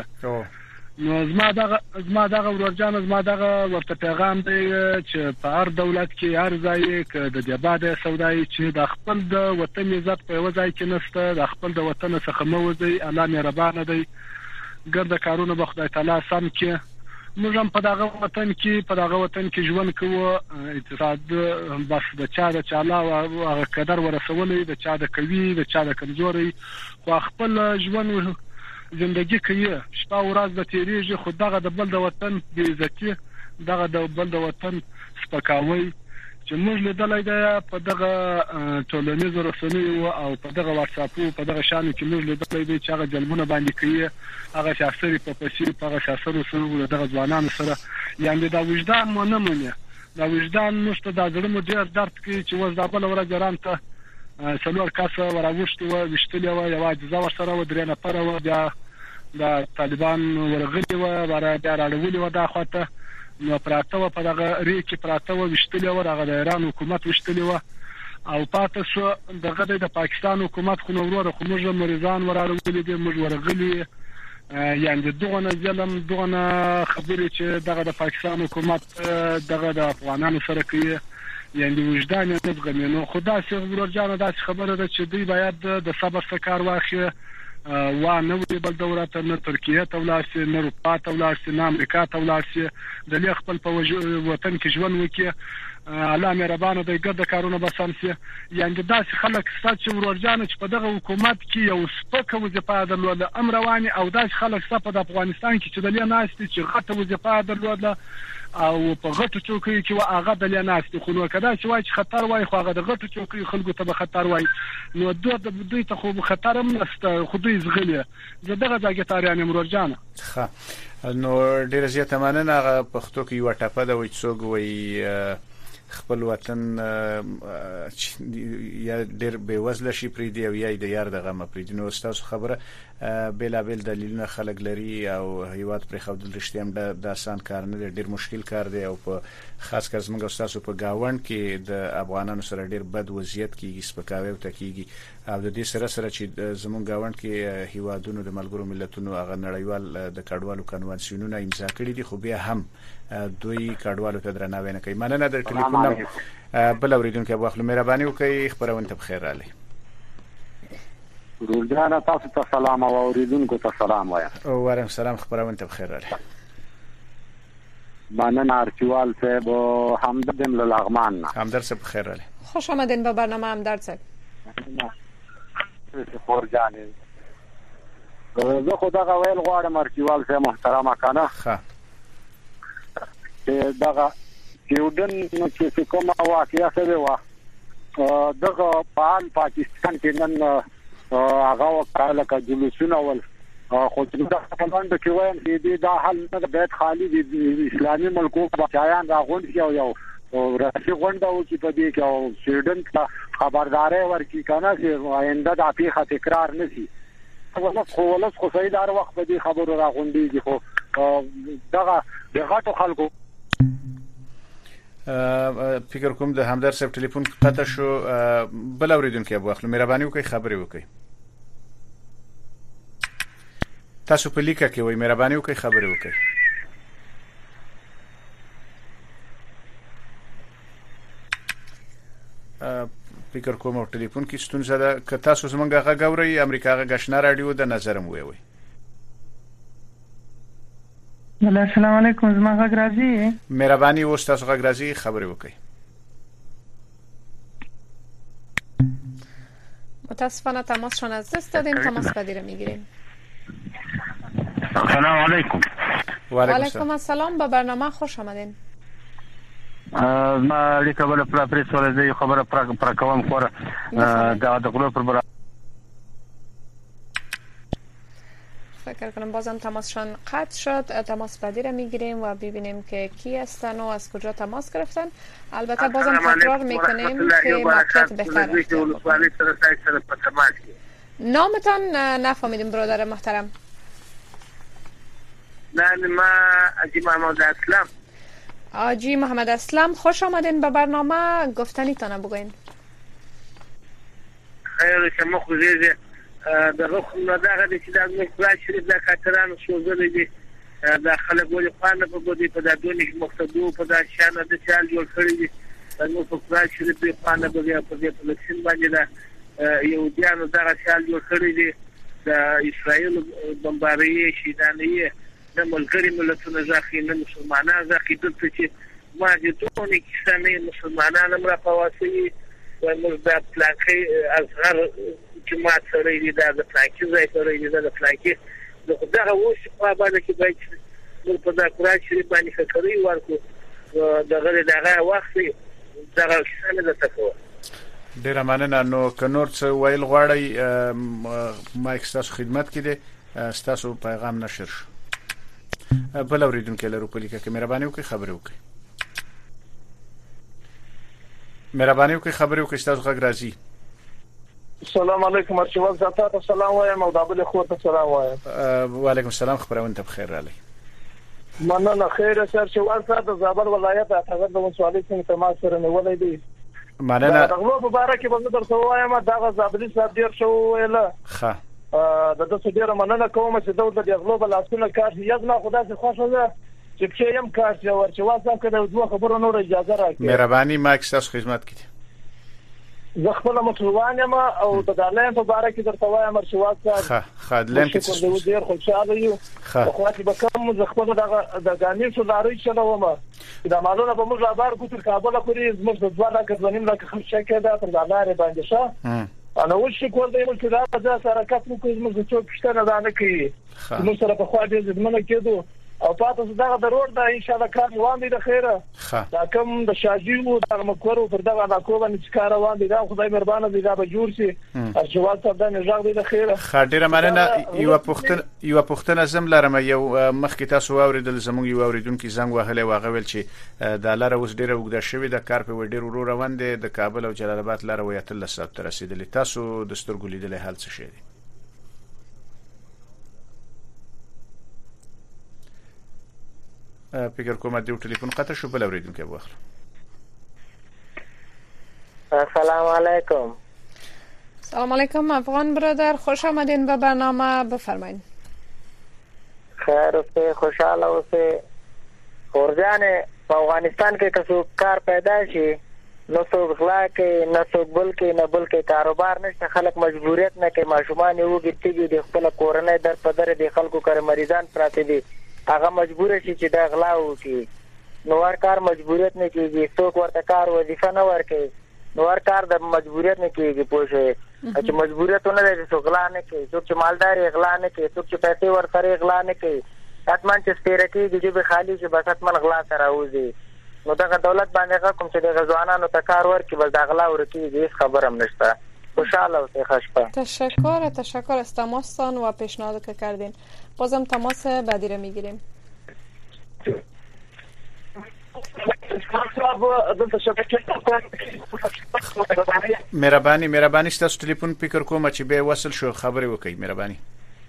نو زما دغه زما دغه ورورجان زما دغه ورته پیغام دی چې په هر دولت کې هر ځای کې د دباده سودای چې د خپل د وطن عزت په یو ځای کې نشته. د خپل د وطن څخه موځي الله مهربان دی. ګرد کارونه به خدای تعالی سم کې موږ هم په دغه وطن کې په دغه وطن کې ژوند کوو. اقتصاد بس د چا د چاله او هغه قدر ورسولې د چا د کوي د چا د کمزوري خو خپل ژوند زندگی کوي. شپه ورځ د تیریږي خو دغه د بل د وطن بې عزتي دغه د بل د وطن سپکاوي چې موږ لیدلای دی په دغه ټولنیزو رسنیو او په دغه واتساپ په دغه شان کې موږ لیدلای دی چې هغه جلبونه باندې کوي هغه شاسري په پسې په هغه شاسرو سره دغه ځوانانو سره یعنی دا وجدان مو نه مني. دا وجدان نشته. دا زړه مو ډیر درد کوي چې وځ د بل ورځ ګران ته څلور کاسه وراوښتي و وشتلې و یو اجزا ورسره و درې نفر و بیا د طالبان ورغلي و برای بیا راړولي و دا خواته نو پراته و په دغه ریکي پراته و وشتلې و هغه د ایران حکومت وشتلې و او پاتې شو دغه د پاکستان حکومت خو نو وروره خو موږ مریضان وراړولي دي موږ ورغلي یعنی دغه ظلم دغه خبرې چې دغه د پاکستان حکومت دغه د افغانانو سره کوي یعنی وجدان نه زغمي. نو خدا سي ورورجانه دا خبره ده چې دوی باید د صبر څخه کار واخلي و نه وي بل دولت نه ترکیه ته ولاړ شي نه اروپا ته ولاړ شي نه امریکا ته ولاړ شي د خپل په وطن کې ژوند وکړي. الله مهربانه دی. ګرد کارونه به سم شي. یعنی داسې خلک شته چې ورورجانه چې په دغه حکومت کې یو سپکه وظیفه درلوده ام رواني او داسې خلک شته په افغانستان کې چې د لې ناستي چې غټه وظیفه درلوده او په غټو چوکۍ کې هغه د لې ناستي خو نو کدا چې وای چې خطر وای خو هغه د غټو چوکۍ خلکو ته به خطر وای نو دوی د دوی ته خو خطر هم نشته خو دوی زغلي زه دغه ځای ته یعنی ورورجانه. ښه نو ډیر زیات مننه. هغه پښتو کې یو ټاپه د وڅوګ وای خپل وطن یا ډېر بېوزله شي پرېږدي او یا د یار د غمه پرېږدي. نو ستاسو خبره بېلابېل دلیلونه خلک لري او هیواد پرېښودل رښتیا هم د اسان کار نه دی، ډېر مشکل کار دی او په خاص کر زموږ او ستاسو په ګاونډ کې د افغانانو سره ډېر بد وضعیت کېږي، سپکاوی ورته کېږي او د دې سره سره چې زموږ ګاونډ کې هیوادونو د ملګرو ملتونو هغه نړیوال د کډوالو کنوانسیونونه امضا کړي دي، خو بیا هم دوی کډوالو ته درناوی نه کوي. مننه. د ټلیفون بل اوریدونکو واخلو. مهرباني وکړئ خبرونه ته بخیر راغلی. ورجانه تاسو ته سلام او اوریدونکو ته سلام وایم. وعلیکم سلام. خبرونه ته بخیر راغلی. مننه ارچوال صاحب او همدرد لغمان. همدرد صاحب بخیر راغلی. خوش آمدین به برنامه همدرد صاحب. ورجانه زه خدا غویل غواړم ارچوال صاحب محترمه کنه. ښه. دغه یودن چې کومه واقعیا سره و دغه په پاکستان کې نن هغه وکاله کا جلوسونه ول خو چې دا څنګه کې وایم چې دا حل نه باید خالی د اسلامي ملکو بچایان راغون شي او یو راشي غونډه او چې په دې کې او سویډن ته خبرداري ورکړي کنه چې آینده د اپیخه تکرار نشي. ولس خو ولس خو صحیح دار وخت په دې خبرو راغونډيږي خو دغه دغه خلکو فکر کوم د همدرد صاحب ټلیفون قطع شو. بل اوریدونکو ابو اخلو مهرباني وکړئ خبرې وکړئ. تاسو په لیکه کې وای مهرباني وکړئ خبرې وکړئ. فکر کوم ټلیفون کې ستونزه ده. که تاسو زمونږ غږ اورئ امریکا غږ آشنا رادیو د نظرم وی وي. السلام علیکم. زما غږ راځي؟ مهرباني اوس تاسو غږ راځي خبرې وکړئ. متاسفانه تماسشان از دست دادیم. تماس پذیر میگیریم. سلام علیکم. و علیکم السلام. به برنامه خوش آمدین. ما لیکه بل پر پریس ولې خبره پر کوم خور دا د غلو پر فکر کنم بازم تماسشان قطع شد. تماس پذیر میگیریم و ببینیم که کی هستن و از کجا تماس گرفتن. البته بازم تکرار میکنیم که موقعیت بهتر نامتان نفهمیدیم برادر محترم. نه ما آجی محمد اسلام. آجی محمد اسلام خوش آمدین به برنامه. گفتنی تانه بگوین. خیر شما خوزیزه دغه خو نه دغه د چې د مکرا شریف د کاترانو شوزل دي د خلک ولې خوانه په بده په دونه مقتدو په د شان د چال جوړ کړی دي نو په مکرا شریف په خوانه بده په دې فلسطین باندې دا یو دیانو دغه چال جوړ کړی دي د اسرائیل بمباري شیدانې د ملګری ملتونو ځخې نه مسلمانانو ځخې د چې ما دې ټول کیسه مسلمانانو مرا په واسطه و د پلاکي اصغر جماعت سره دی د پلاکي ځای سره دی د پلاکي دغه اوس په باندې کې باید نو په دا قرآن شریف باندې فکرې ورکو دغه دغه وخت دغه څه نه تکوه. ډیره مننه. نو که نور څه ویل غواړئ مایک ستاسو خدمت کې دی. ستاسو پیغام نشر شو. بل اوریدونکو لرو په لیکه کې مهرباني وکړئ خبرې وکړئ. مهرباني وکړئ خبرې وکړئ. ستاسو غږ راځي. السلام علیکم. ارچوال زاته ته سلام وایم او دابل خو ته سلام وایم. وعلیکم السلام. خبرونه ته بخیر راغلی. مننه. خیر سر شوال ساته زابل ولایت هغه د مسوالې څخه تماس سره نیولې دي. مننه. دغه په باره کې به درته وایم دا زابلی صاحب ډیر شو ویله. ښه. د تاسو ډیره مننه کوم چې دوی د غلوبل اسونه کار یز نه خدای څخه خوښه ده چې په یم کار چې ورچ واسه کړه دوه خبرو نور اجازه راکړي. مهرباني مایک ستاسو خدمت کړي. زه خپل مسلمان یم او د دالین په باره کې درته وایم مرشوات صاحب. ښه خدلین کې څه ډیر خوشاله یو. خو چې به کوم زه خپل د غانې څو لارې چلوم دا مالونه به موږ لابار کوتر کابل پورې زموږ د دوه لکه ځنیم لکه خمسه کې دا تر لارې باندې شه. انا وش کول دی چې دا د حرکت کوي موږ څو پښتنه دا نه کوي. موږ سره په خوا دې زمونه کېدو او پاتې دغه د روډ د ان شاء الله کار روان دي د خیره دا کوم د شاجیو د مکورو پر دغه علاقو باندې کار روان دي دا خدای مهربانه دي دا به جوړ شي ارجوال صاحب د نژاد دي د خیره خاطر مننه یو پختن یو پختن زم لرم یو مخکې تاسو اوریدل زموږ یو اوریدونکو زنګ وهله واغه ویل چې د لاره اوس ډیره وګړه شوی د کار په ډیر ورو روان دي د کابل او جلال آباد لاره ویتل سات رسیدلی تاسو د سترګو لیدل حل څه شي فکر کوم د ټلیفون قطع شو بل اوریدونکو واخله السلام علیکم. سلام علیکم افغان برادر، خوش آمدین به برنامه، بفرمایید. خیر اوسه، خوشحال اوسه. خورجان په افغانستان کې کسو کار پیدا شي نو څوک غلا کې نه څوک بل کې نه بل کې کاروبار نشته، خلک مجبوریت نه کوي، ماشومان یو ګټي دي خپل کورنۍ در په در دي، خلکو کار مریضان پراته دي، هغه مجبور شي چې دا غلا وکړي. نو ور کار مجبوریت نه کیږي، څوک ورته کار وظیفه نه ورکوي، نو ور کار د مجبوریت نه کیږي. پوه چې مجبوریت نه لري څوک غلا نه کوي، څوک چې مالدار غلا نه کوي، څوک چې پیسې ورسره غلا نه کوي، حتمان چې سپیره کیږي چې به خالی شي بس حتمان غلا سره راوځي. نو دا دولت باندې کوم چې د ځوانانو ته کار ورکړي بل دا غلا ورکړي هیڅ خبر هم نشته. خوشحال اوسه. خوشبه. تشکر تشکر از تماستان و پیشنهاد که کردین. بازم تماس بعدی رو میگیریم. مهرباني مهرباني ستاسو ټلیفون فکر کوم چې به وصل شو خبرې وکړي. مهرباني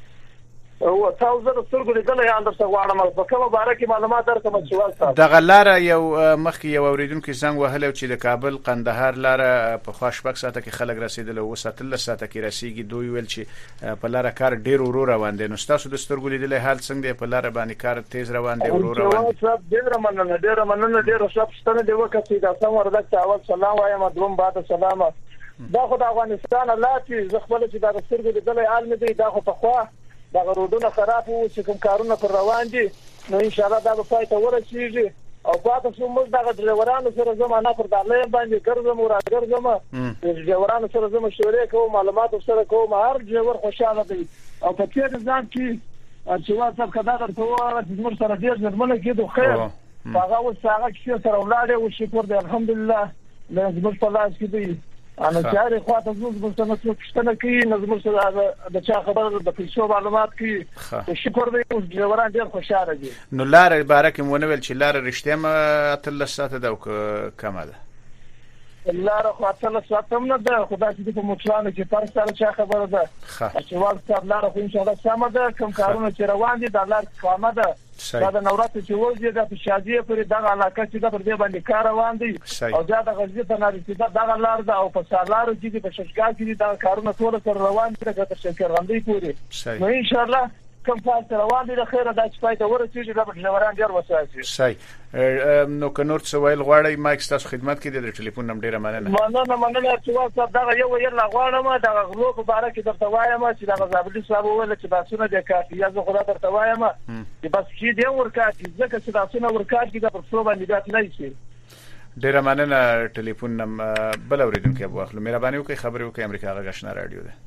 او تاسو زه سترګو لیدل یا اندر څه غواړم په کومه باره کې معلومات درکوم چې واسه د غلاره یو مخکې یو اوریدونکو زنګ وهله چې د کابل قندهار لاره په خوشبک ساته کې خلک رسیدل او ساتل ساته کې رسیدي دوی ویل چې په لاره کار ډیر ورو روان دي. نو تاسو د سترګو لیدل حال څنګه دی؟ په لاره باندې کار تیز روان دی ورو روان دی؟ ډیر مننه ډیر مننه ډیر شپ ستنه دی وکړه دا سم ورته اول سلام وایم دوم بعد سلام. دا خو د افغانستان الله چې زخمل چې د سترګو لیدل حال نه دی، دا خو په خوا دا غروډونه خراب وو چې کوم کارونه پر روان دي. نو ان شاء الله دا به پای ته ورسیږي او پاتې شو موږ دغه ډرایورانو سره زمانہ پر دالې باندې ګرځم او راګرځم، ډرایورانو سره زموږ مشورې کوم، معلومات سره کوم، هر ډرایور خوشاله دی. او په دې ځان کې چې واسه کدا درته وره چې موږ سره ډیر ځمنه کېدو خیر هغه اوس هغه چې سره ولاړې او شکر دی الحمدلله له زموږ په لاس کې دی. انا چاري خواته زموږ په څنګه څه پښتنه کوي نظم سره د چا خبره د پیسو معلومات کوي. شکر دی اوس ډرایوران ډیر خوشاله دي. نو لار بارک مونږ ویل چې لار رښتیا ما تل ساته دا کومه ده؟ لار خو تل ساته نه ده، خدای دې په مچانو کې پر سره چا خبره ده چې والته لار خو ان شاء الله سم ده، کوم کارونه چې روان دي د لار کومه ده دا د نورات چې وځي د شادي پر دغه علاقه چې د پر دې باندې کار روان دي او دا د غزي په نارسیده دغه لار ده او په سالارو چې په ششګال کې دا کارونه ټول سره روان دي د شکرغندۍ پورې. نو ان شاء الله کوم څه روان دي د خیره د چپای ته ورسېږي د ډرایوران ډیر وسایل. صحیح. نو کنور څه ویل غواړی مایک تاسو خدمت کې د ټلیفون نمبر ډیره مننه. مننه مننه چې واسه دا یو ویل غواړم دا غلو په باره کې درته وایم چې دا غزابلی صاحب ویل چې باسونه د کافي یا زه خدا درته وایم چې بس چې دی ورکاږي ځکه چې تاسو نه ورکاږي دا پر څو باندې دات نه شي. ډیره مننه. ټلیفون نمبر بل اوریدونکو ابو اخلو مهرباني وکړئ خبرې وکړئ. امریکا غږ آشنا رادیو ده.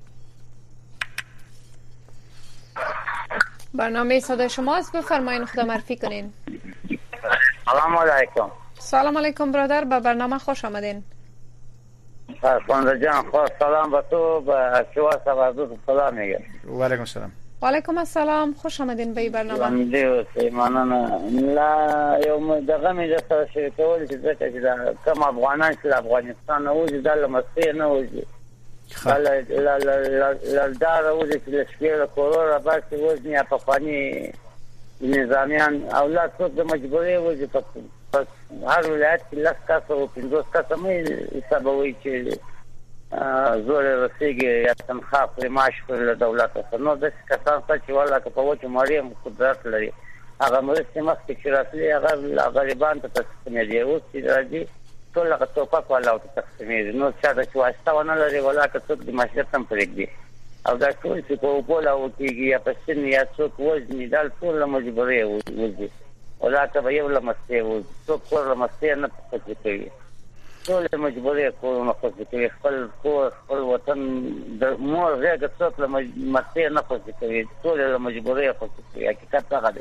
برنامه صدای شماست، بفرمایید خدا معرفی کنین. سلام علیکم. سلام علیکم برادر، به برنامه خوش آمدین. خانم جان خوش سلام به تو به شما سلام سلام میگم. و علیکم السلام. و علیکم السلام، خوش آمدین به این برنامه. ممنون سیمانه. لا یوم دغه می د سره شي کول چې ځکه چې کوم افغانان چې افغانستان او د لمسته نه وځي لا لا لا لا دار او د لشکره کورور بس وزنی په فانی نظامیان اولاد څو د مجبورې وځي په هر ولایت کې لاس کاسو او پنځوس کاسو مې حسابوي چې زور رسیږي یا تنخواه پر معاش پر دولت سره. نو د کسان چې ولا که په وچه مړی قدرت لري هغه مرستې مخکې چې راتلي هغه غریبان ته تقسیمېږي. اوس چې راځي ټول هغه توپک والا او تقسیمېږي. نو چا د واسطه ونه لري ولا که څوک د معیشت هم پرېږدي او دا ټول چې په اوبو لا وکېږي یا په سن یا څوک وزني دا ټول له مجبورۍ وځي ولا که به یو له مستې وځي څوک کور له مستې نه خوشي کوي ټول له مجبورۍ کورونه خوشي کوي. خپل کور خپل وطن د مور غېږه څوک له مستې نه خوشي کوي ټول له مجبورۍ خوشي کوي. حقیقت هغه دی.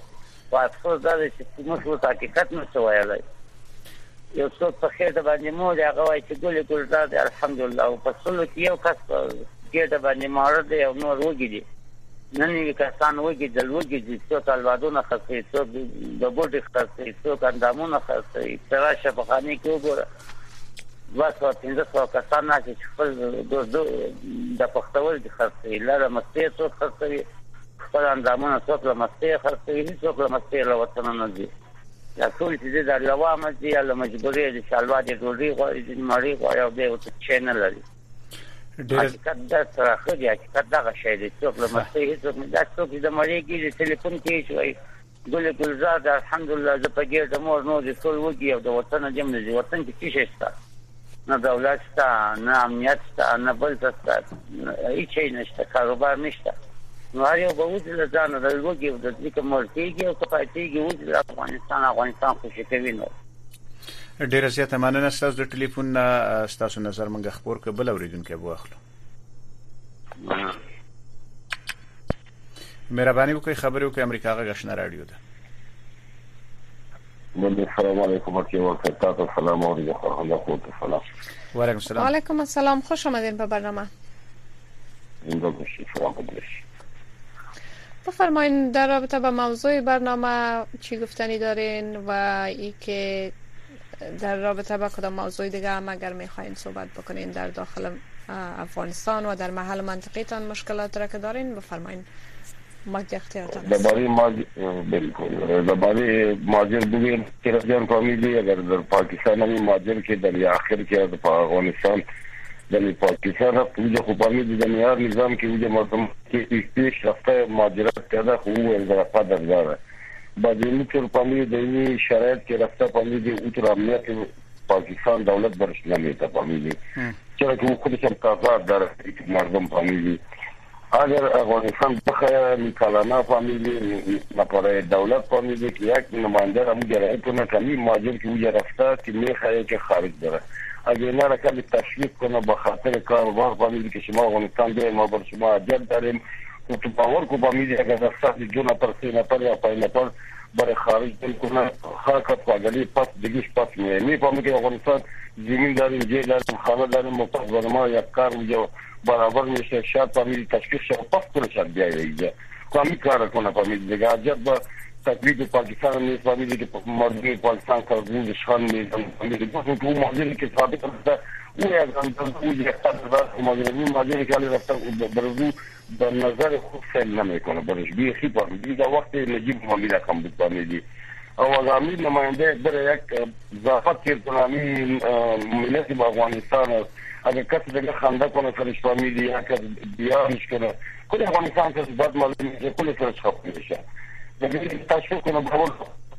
خو افسوس دا دی چې موږ ورته حقیقت نه شو ویلی. یو څوک په خېټه باندې مور دی هغه وایي چې ګلې ګلزار دی الحمدلله، او په سلو کې یو کس په خېټه باندې ماړه دی او نور وږي دي. نن یې کسان وږي دل وږي دي، څوک الوادونه خرڅوي، څوک د بوټي خرڅوي، څوک اندامونه خرڅوي. ته راشه په خانې کې وګوره دوه سوه پنځه سوه کسان ناستې چې خپل د پختول دي خرڅوي. لاره مستې څوک خرڅوي، خپل اندامونه څوک له مستې خرڅوي، هېڅوک له مستې له وطنه نه ځي. دا ټول چې دي د لوامه دي یا له مجبورۍ دي چې الوا دې ډوډۍ غواړي، دې مړۍ غواړي او دی ورته شی نه لري. حقیقت دا صراحه دی، حقیقت دغه شی دی. څوک له مستۍ هېڅوک نه، دا څوک چې د مړۍ کېږي تلیفون کوي چې وایي ګلې ګلزار ده الحمدلله زه په ګېډه مور نور دې ټول وږي او د وطنه دې هم نه ځي. وطن کې څه شی شته؟ نه دولت شته، نه امنیت شته، نه بل څه شته، هېڅ شی نشته، کاروبار نشته. نو هر یو به وځي له ځانه د لوږې او د دې که مړ کېږي او که پاتې کېږي وځي د افغانستان افغانستان خوشي کوي. نو ډېره زیاته مننه ستاسو د ټلیفون نه. ستاسو نظر موږ خپور کړو، بل اورېدونکی به واخلو. مهرباني وکړئ خبرې وکړئ. امریکا غږ آشنا راډیو ده. السلام علیکم ورحمۃ اللہ وبرکاتہ. سلام علیکم. وعلیکم السلام. وعلیکم السلام. خوش آمدین به برنامه. بفرمایید در رابطه با موضوع برنامه چی گفتنی دارین و ای که در رابطه با کدام موضوع دیگه هم اگر میخواین صحبت بکنین در داخل افغانستان و در محل منطقیتان مشکلات را که دارین بفرمایید. مادی اختیارتان است. درباره ماجر بالکل درباره ماجر بگیم که رجان فامیلی اگر در پاکستان هم ماجر که در آخر که در افغانستان در پاکستان رفت اونجا خوب فامیلی در نیار نظام که اونجا مردم که پیش رفته ماجرات کرده خوب انضرافات در داره. بعد اینطور فامیلی در این شرایط که رفته فامیلی اونطور امنیت پاکستان دولت برش نمیده فامیلی. چرا که خودش هم کافات داره مردم فامیلی. اگر افغانستان بخواه میکالانا فامیلی نپاره دولت فامیلی که یک نماینده را مجرعه کنه کمی ماجر که اوجه رفته که میخواه که خارج داره. اگر اینا را کمی تشویق کنه بخاطر کاروبار فامیلی که شما افغانستان داریم ما بر شما عجب داریم و تو باور کو فامیلی اگر رفته دو نفر سه نفر یا پای نفر برای خارج دل کنه خاکت فاگلی پس دیگیش پس میه میفهمی که افغانستان زمین داریم جه داریم خانه داریم مفت برما یک کار اوجه برابر میشه شاید فامیلی تشکیل شد پس کنه شد بیایی اینجا کامی کار کنه فامیلی دیگه عجب با تقلید پاکستان نیست فامیلی که مردمی پاکستان کارزون دشخان میدن فامیلی بسن که اون ماجری که ثابت رفته اون یک انداز اون یک اختار دارد ماجری ماجری که علی رفته برزو در نظر خود سیل نمیکنه برش بیخی فامیلی در وقت نجیب فامیلی کم بود فامیلی او امی نماینده در یک ضافت کرد کنه امی ملت با افغانستان است اگر کسی دیگه خنده کنه سرش فامیلی یا کسی بیارش کنه کل افغانستان کسی بد معلوم میشه کل سرش خب میشه دیگه تشویق کنه باور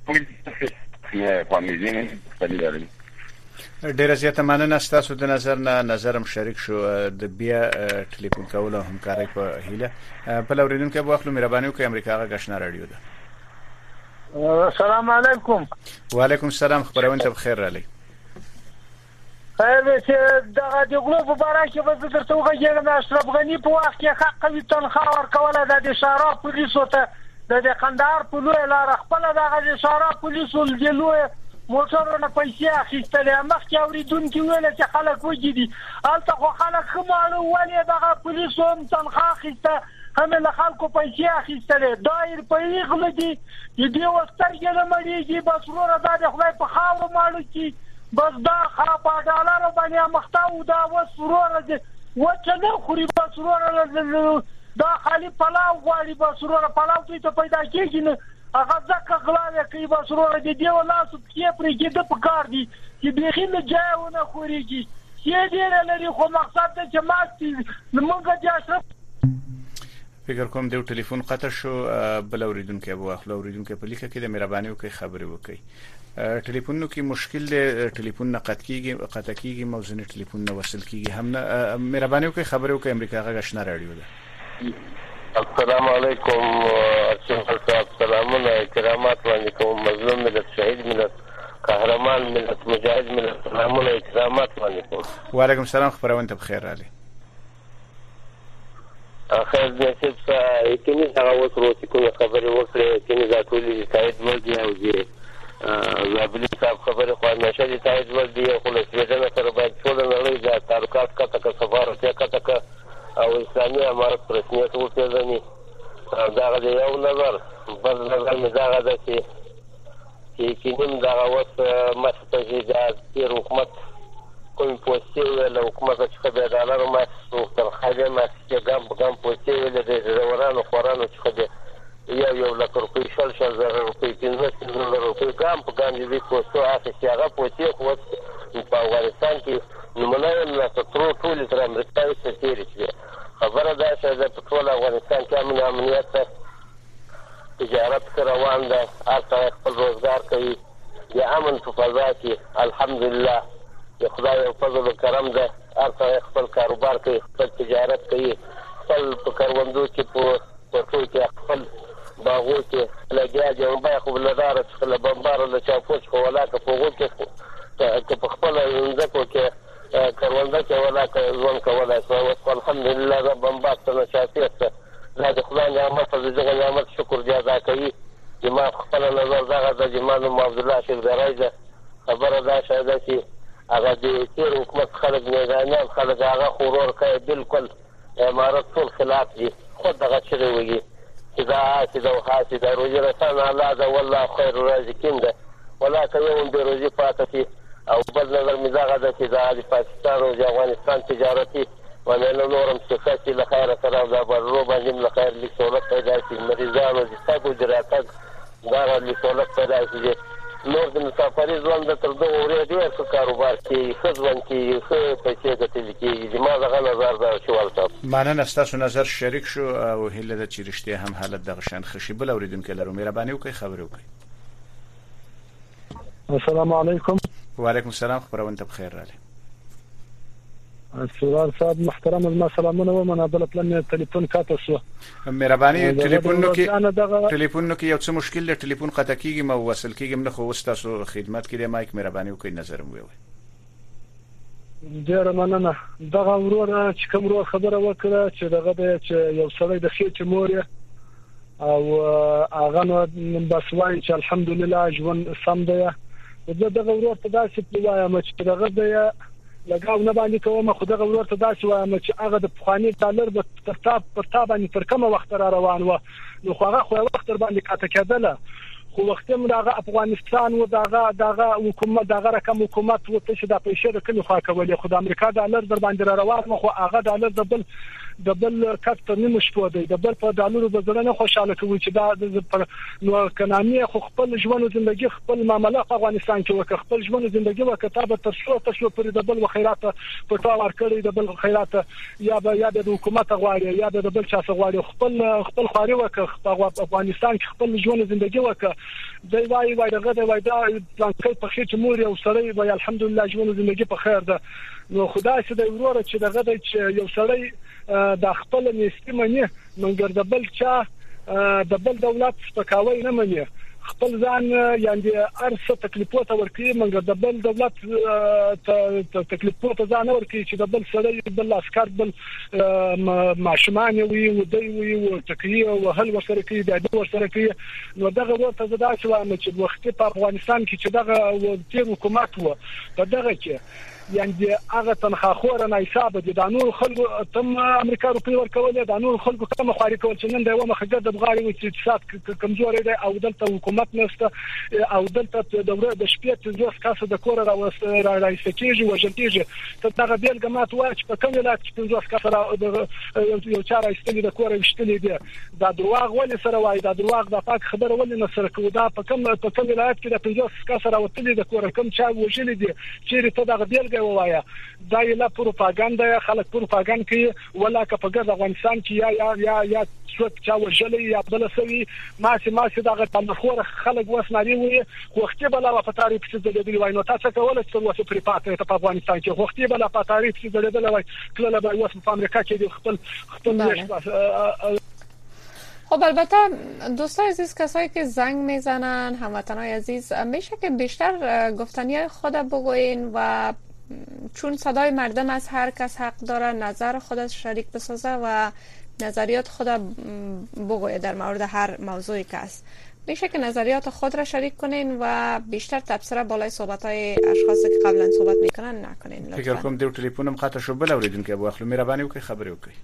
فامیلی نمیشه داریم. ډیره زیاته مننه ستاسو د نظر نه نظرم شریک شو د بیا ټلیفون کول او همکاري په هیله. په لوریدونکو به واخلو مهرباني وکړئ. امریکا غږ آشنا راډیو ده. السلام علیکم. وعلیکم السلام. خبرونه ته بخیر رالی. خیر چې دغه د ګلو په باره کې به درته وغږېږم. اشرف غني په وخت کې حق قوي تنخواه ورکوله د شارا پولیسو ته د قندهار په لویه لاره خپله دغه د شارا پولیسو د لویه موټرونه پیسې اخیستلې. مخکې اورېدونکي ویله چې خلک وږي دي هلته خو خلک ښه ماړه ولې دغه پولیسو هم تنخواه اخیسته هم له خلکو پیسې اخیستلې. دا اروپایي غله دي د دې اوس سترګې نه مړېږي. بس وروره دا د خدای په خاورو ماړه کړي. بس دا په ډالرو باندې مخته و دا اوس وروره وچه نه خوري. بس وروره دا خالي پلاو غواړي. بس وروره پلاو دوی ته پیدا کېږي نه هغه ځکه غلاوې کوي. بس وروره د دې ولاسو پښې پرې کېده په کار دي چې بیخي له جایه ونه خورېږي. پښې ډېره لري خو مقصد دی چې ماستې موږ د اشرف فکر کوم د ټلیفون قطع شو. بل اوریدونکو به واخلو. اوریدونکو په لیکه کې د مهرباني وکړئ خبرې وکړئ. ټلیفونونو کې مشکل دی. ټلیفون نه قطع کیږي قطع کیږي موزنی ټلیفون نه وصل کیږي هم نه. مهرباني وکړئ خبرې وکړئ. امریکا غږ آشنا راډیو ده. السلام علیکم. صاحب سلامونه کرامات باندې کوم مظلوم ملت شهید ملت قهرمان ملت مجاهد ملت سلامونه کرامات باندې کوم. وعلیکم السلام. خبرونه ته بخیر رالی. خیر نصیب سره کینی هغه اوس روسي کومه خبرې وکړې کینی دا ټولې تایید ولدي او دي زابلی صاحب خبرې خو همیشه دي تایید ولدي خو له سویډن سره باید ټول نړۍ دا تعلقات کته که سفارت کته که او اسلامي امارت پر رسمیت وپېژني دا د یو نظر بل نظر مې دا ده چې چې کینیم دا اوس مخ ته چې د حکومت کوم پوسټي ولا حکومت چې به ډالر ما تر خاله ما چې ګام ګام پوسټي ولا د زورانو خورانو چې یو یو لک روپۍ شل شل زره روپۍ پنځه زره روپۍ ګام په ګام دي پوسټو اخیستي هغه پوسټي خو په افغانستان کې نمونه نه تر ټول تر امریکا څخه تیرې شي خبره ده چې د ټول افغانستان کې امن امنیت تجارت روان ده هلته خپل روزګار کوي د امن په فضا کې الحمدلله د خدای او فضل او کرم ده هلته خپل کاروبار کوي خپل تجارت کوي خپل په کروندو کې په پټو کې خپل باغو کې لګیا دي او بیا خو بلدار خپل بمبار له چاپوش خو ولا که په غو کې که په خپل ځکو کې کرونده کې ولا که ځوان کولای شو الحمدلله رب بمبار ته شافیت دا د خدای نعمت په دغه نعمت شکر دی ادا کوي چې ما خپل نظر دغه د جمال عبد الله شیخ درایزه خبره دا شاده چې هغه د تیر حکومت خلک نه خلک هغه خورور کوي بالکل امارت ټول خلاف دي خود دغه چره وږي چې دا چې دا خاصه د روزي رسان الله دا والله خیر رازقین ده ولا کوي د روزي پاتې او بل نظر می دغه د چې د پاکستان او افغانستان تجارتي ونحن نورم سکاتی لخير سره دا برو باندې لخير لیکولت پیدا شي مریضانو د تاسو دراتګ دا لیکولت پیدا شي نور د مسافرۍ ژوند تر دوه ورځې ډېر څه کاروبار کوي ښه ژوند کوي ښه پیسې ګټل کېږي زما دغه نظر دا شو ولته مننه ستاسو نظر شریک شو او هیله ده چې رښتیا هم حالت دغه شان خشي بل اوریدونکو لرو مهرباني وکړئ خبرې وکړئ السلام علیکم وعلیکم السلام خبرونه ته بخیر راغلی سرور صاحب محترم زما سلامونه و منه بل پلان ټلیفون کاته شو مهرباني ټلیفون نو کې ټلیفون نو کې یو څه مشکل دی ټلیفون قطع کیږي مو وصل کیږي نه خو تاسو خدمت کې د مایک مهرباني وکړئ نظر مو وي ډیر مننه دغه ورور چې کوم ورور خبره وکړه چې دغه چې یو سړی د خېټ مور او هغه نو بس وایي چې الحمدلله ژوند سم دی دغه ورور ته داسې وایم چې دغه دی لګاو نه باندې کومه خو دغه ورته داسې وایم چې هغه د پخوانی ډالر په ترتاب پر تابانه تر کومه وخت را روان و نو خو هغه خو وخت باندې کاته کېدله خو وخت موږ افغانستان و دغه دغه حکومت دغه رقم حکومت و ته چې د پیسې د کلی خوا کولې خو د امریکا ډالر در باندې را روان خو هغه ډالر د بل د بل کټ نه مشپو دی د بل په ډالرو د زړه خوشاله کوي چې دا نو کنامي خو خپل ژوند او ژوندۍ خپل معاملات په افغانستان کې وکړ خپل ژوند او ژوندۍ وکړه تر څو تاسو پر د بل خیرات په ټاور کړی د بل خیرات یا به یا د حکومت غواړي یا د بل چا غواړي خپل خپل خاري وکړه په افغانستان کې خپل ژوند او ژوندۍ وکړه دی وای وای دغه دی وای دا پلان کې په خېټ مور او سړی وای الحمدلله ژوند او ژوندۍ په خیر ده نو خدای چې د ورور چې دغه دی چې یو سړی د خپل نسبی منی منګر د بل چا د بل دولت سپکاوی نه منی خپل ځان یعنی ارسه تکلیفات ورکړي منګر د بل دولت تکلیفات ځان ورکړي چې د بل سړی بل عسكر بل ماشومان وي او دوی وي او تکلیف او هل ورسره کوي د دوه ورسره کوي نو دغه ورته زدا شو چې وخت په افغانستان کې چې دغه تیر حکومت و په دغه کې یعنی هغه تنخواه خور نه حساب دي د نور خلکو تم امریکا روپی ورکول د نور خلکو کوم خاري کول چې نن دا و مخه د بغاري او اقتصاد کمزوري دی او دلته حکومت نشته او دلته دوره د شپې تنځوس کاسه د کور را رئیس کېږي او جنتیږي ته دغه بیلګمات واچ په کوم ولایت کې تنځوس کاسه یو چاره استلی د کور وشتلی دی دا دروغ ولې سره وای دا دروغ د پاک خبر ولې نه سره کو دا په کوم په کوم ولایت کې د تنځوس کاسه راوتلی د کور کوم چا وژل دي چې ته دغه بیلګ وایا دا یې لا پروپاګاندا خلک پروپاګاندا کوي ولا که په ګرځ افغانستان کې یا یا یا یا څوک چا وژلې یا بل سوي ما سي ما سي دغه تمخور خلک وسناري وي وختي بلا په تاریخ کې د دې وای نو تاسو کولای شئ وسه پریپاټه په افغانستان کې وختي بلا په تاریخ کې د دې وای کله به وسه په امریکا کې خپل خپل خب البته دوستان عزیز کسایی که زنگ میزنن هموطنای عزیز میشه که بیشتر گفتنی خود بگوین و چون صدای مردم از هر کس حق داره نظر خودش شریک بسازه و نظریات خود بگوید در مورد هر موضوعی که است. میشه که نظریات خود را شریک کنین و بیشتر تبصره بالای صحبت های اشخاصی که قبلا صحبت میکنن نکنین لطفا. فکر کنم دیو تلفنم قطع شو بل اوریدونکو به اخلو مهرباني وکړئ خبرې وکړئ.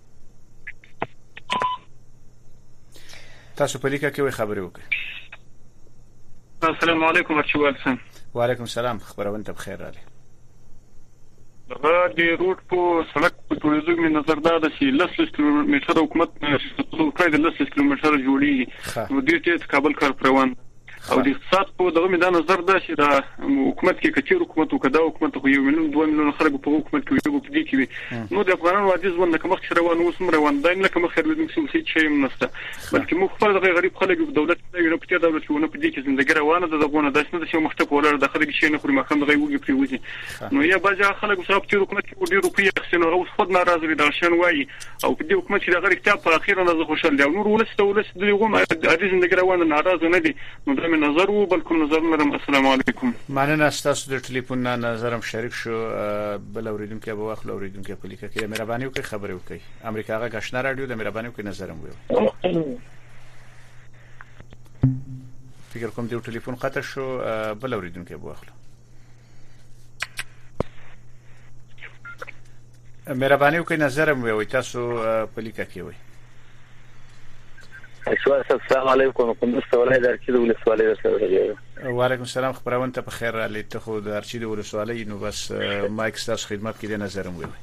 تاسو په لیکه کې وي خبرې وکړئ. السلام علیکم ورچوال سم. وعلیکم السلام خبرونه ته بخیر راغلی. دغه د روډ په سړک په ټوریزم می نظر دا د لس کیلومتره حکومت په کړی د لس کیلومتره جوړیږي نو دې ته کابل کار پروان او د اقتصاد په دغه میدان نظر دا چې د حکومت کې کچیر حکومت او کدا حکومت خو یو میلیون دوه میلیون خلک په حکومت کې یو په دې کې نو د افغانانو وادي ځوند کوم خبر روان اوس مر روان دایم لکه مخ خیرلودم چې څه شي نشته بلکې موږ خپل دغه غریب خلک په دولت کې یو په دولت کې ونه په دې کې ژوند روانه ده دغه نه داسې نه چې مخته کوله د خلک شي نه خوري مخم دغه وګي پریوزي نو یا باجا خلک صاحب چې حکومت کې ډیر روپیه خسنه او خود ناراضه دي شان وایي او په دې حکومت چې دغه کتاب په اخیره نه خوشاله دی نور ولست ولست دغه عادي ژوند روانه ناراضه نه دي نو د نظر و بلکې نظر مرم. السلام علیکم. مننه تاسو د ټلیفون نه نظرم شریک شو بل اوریدونکو به واخل اوریدونکو په لیکه کې مهرباني وکړئ خبرې وکړئ. امریکا غا غشنا رادیو د مهرباني وکړئ نظرم ویو. فکر کوم د ټلیفون قطع شو بل اوریدونکو به واخل. مهرباني وکړئ نظرم ویو تاسو په لیکه کې وي. السلام علیکم کوم څه ولای درچې د ولسوالۍ سره. وعلیکم السلام خبرونه ته په خیر را لیته خو د درچې د ولسوالۍ نو بس مایک ستاسو خدمت کې د نظرم وي.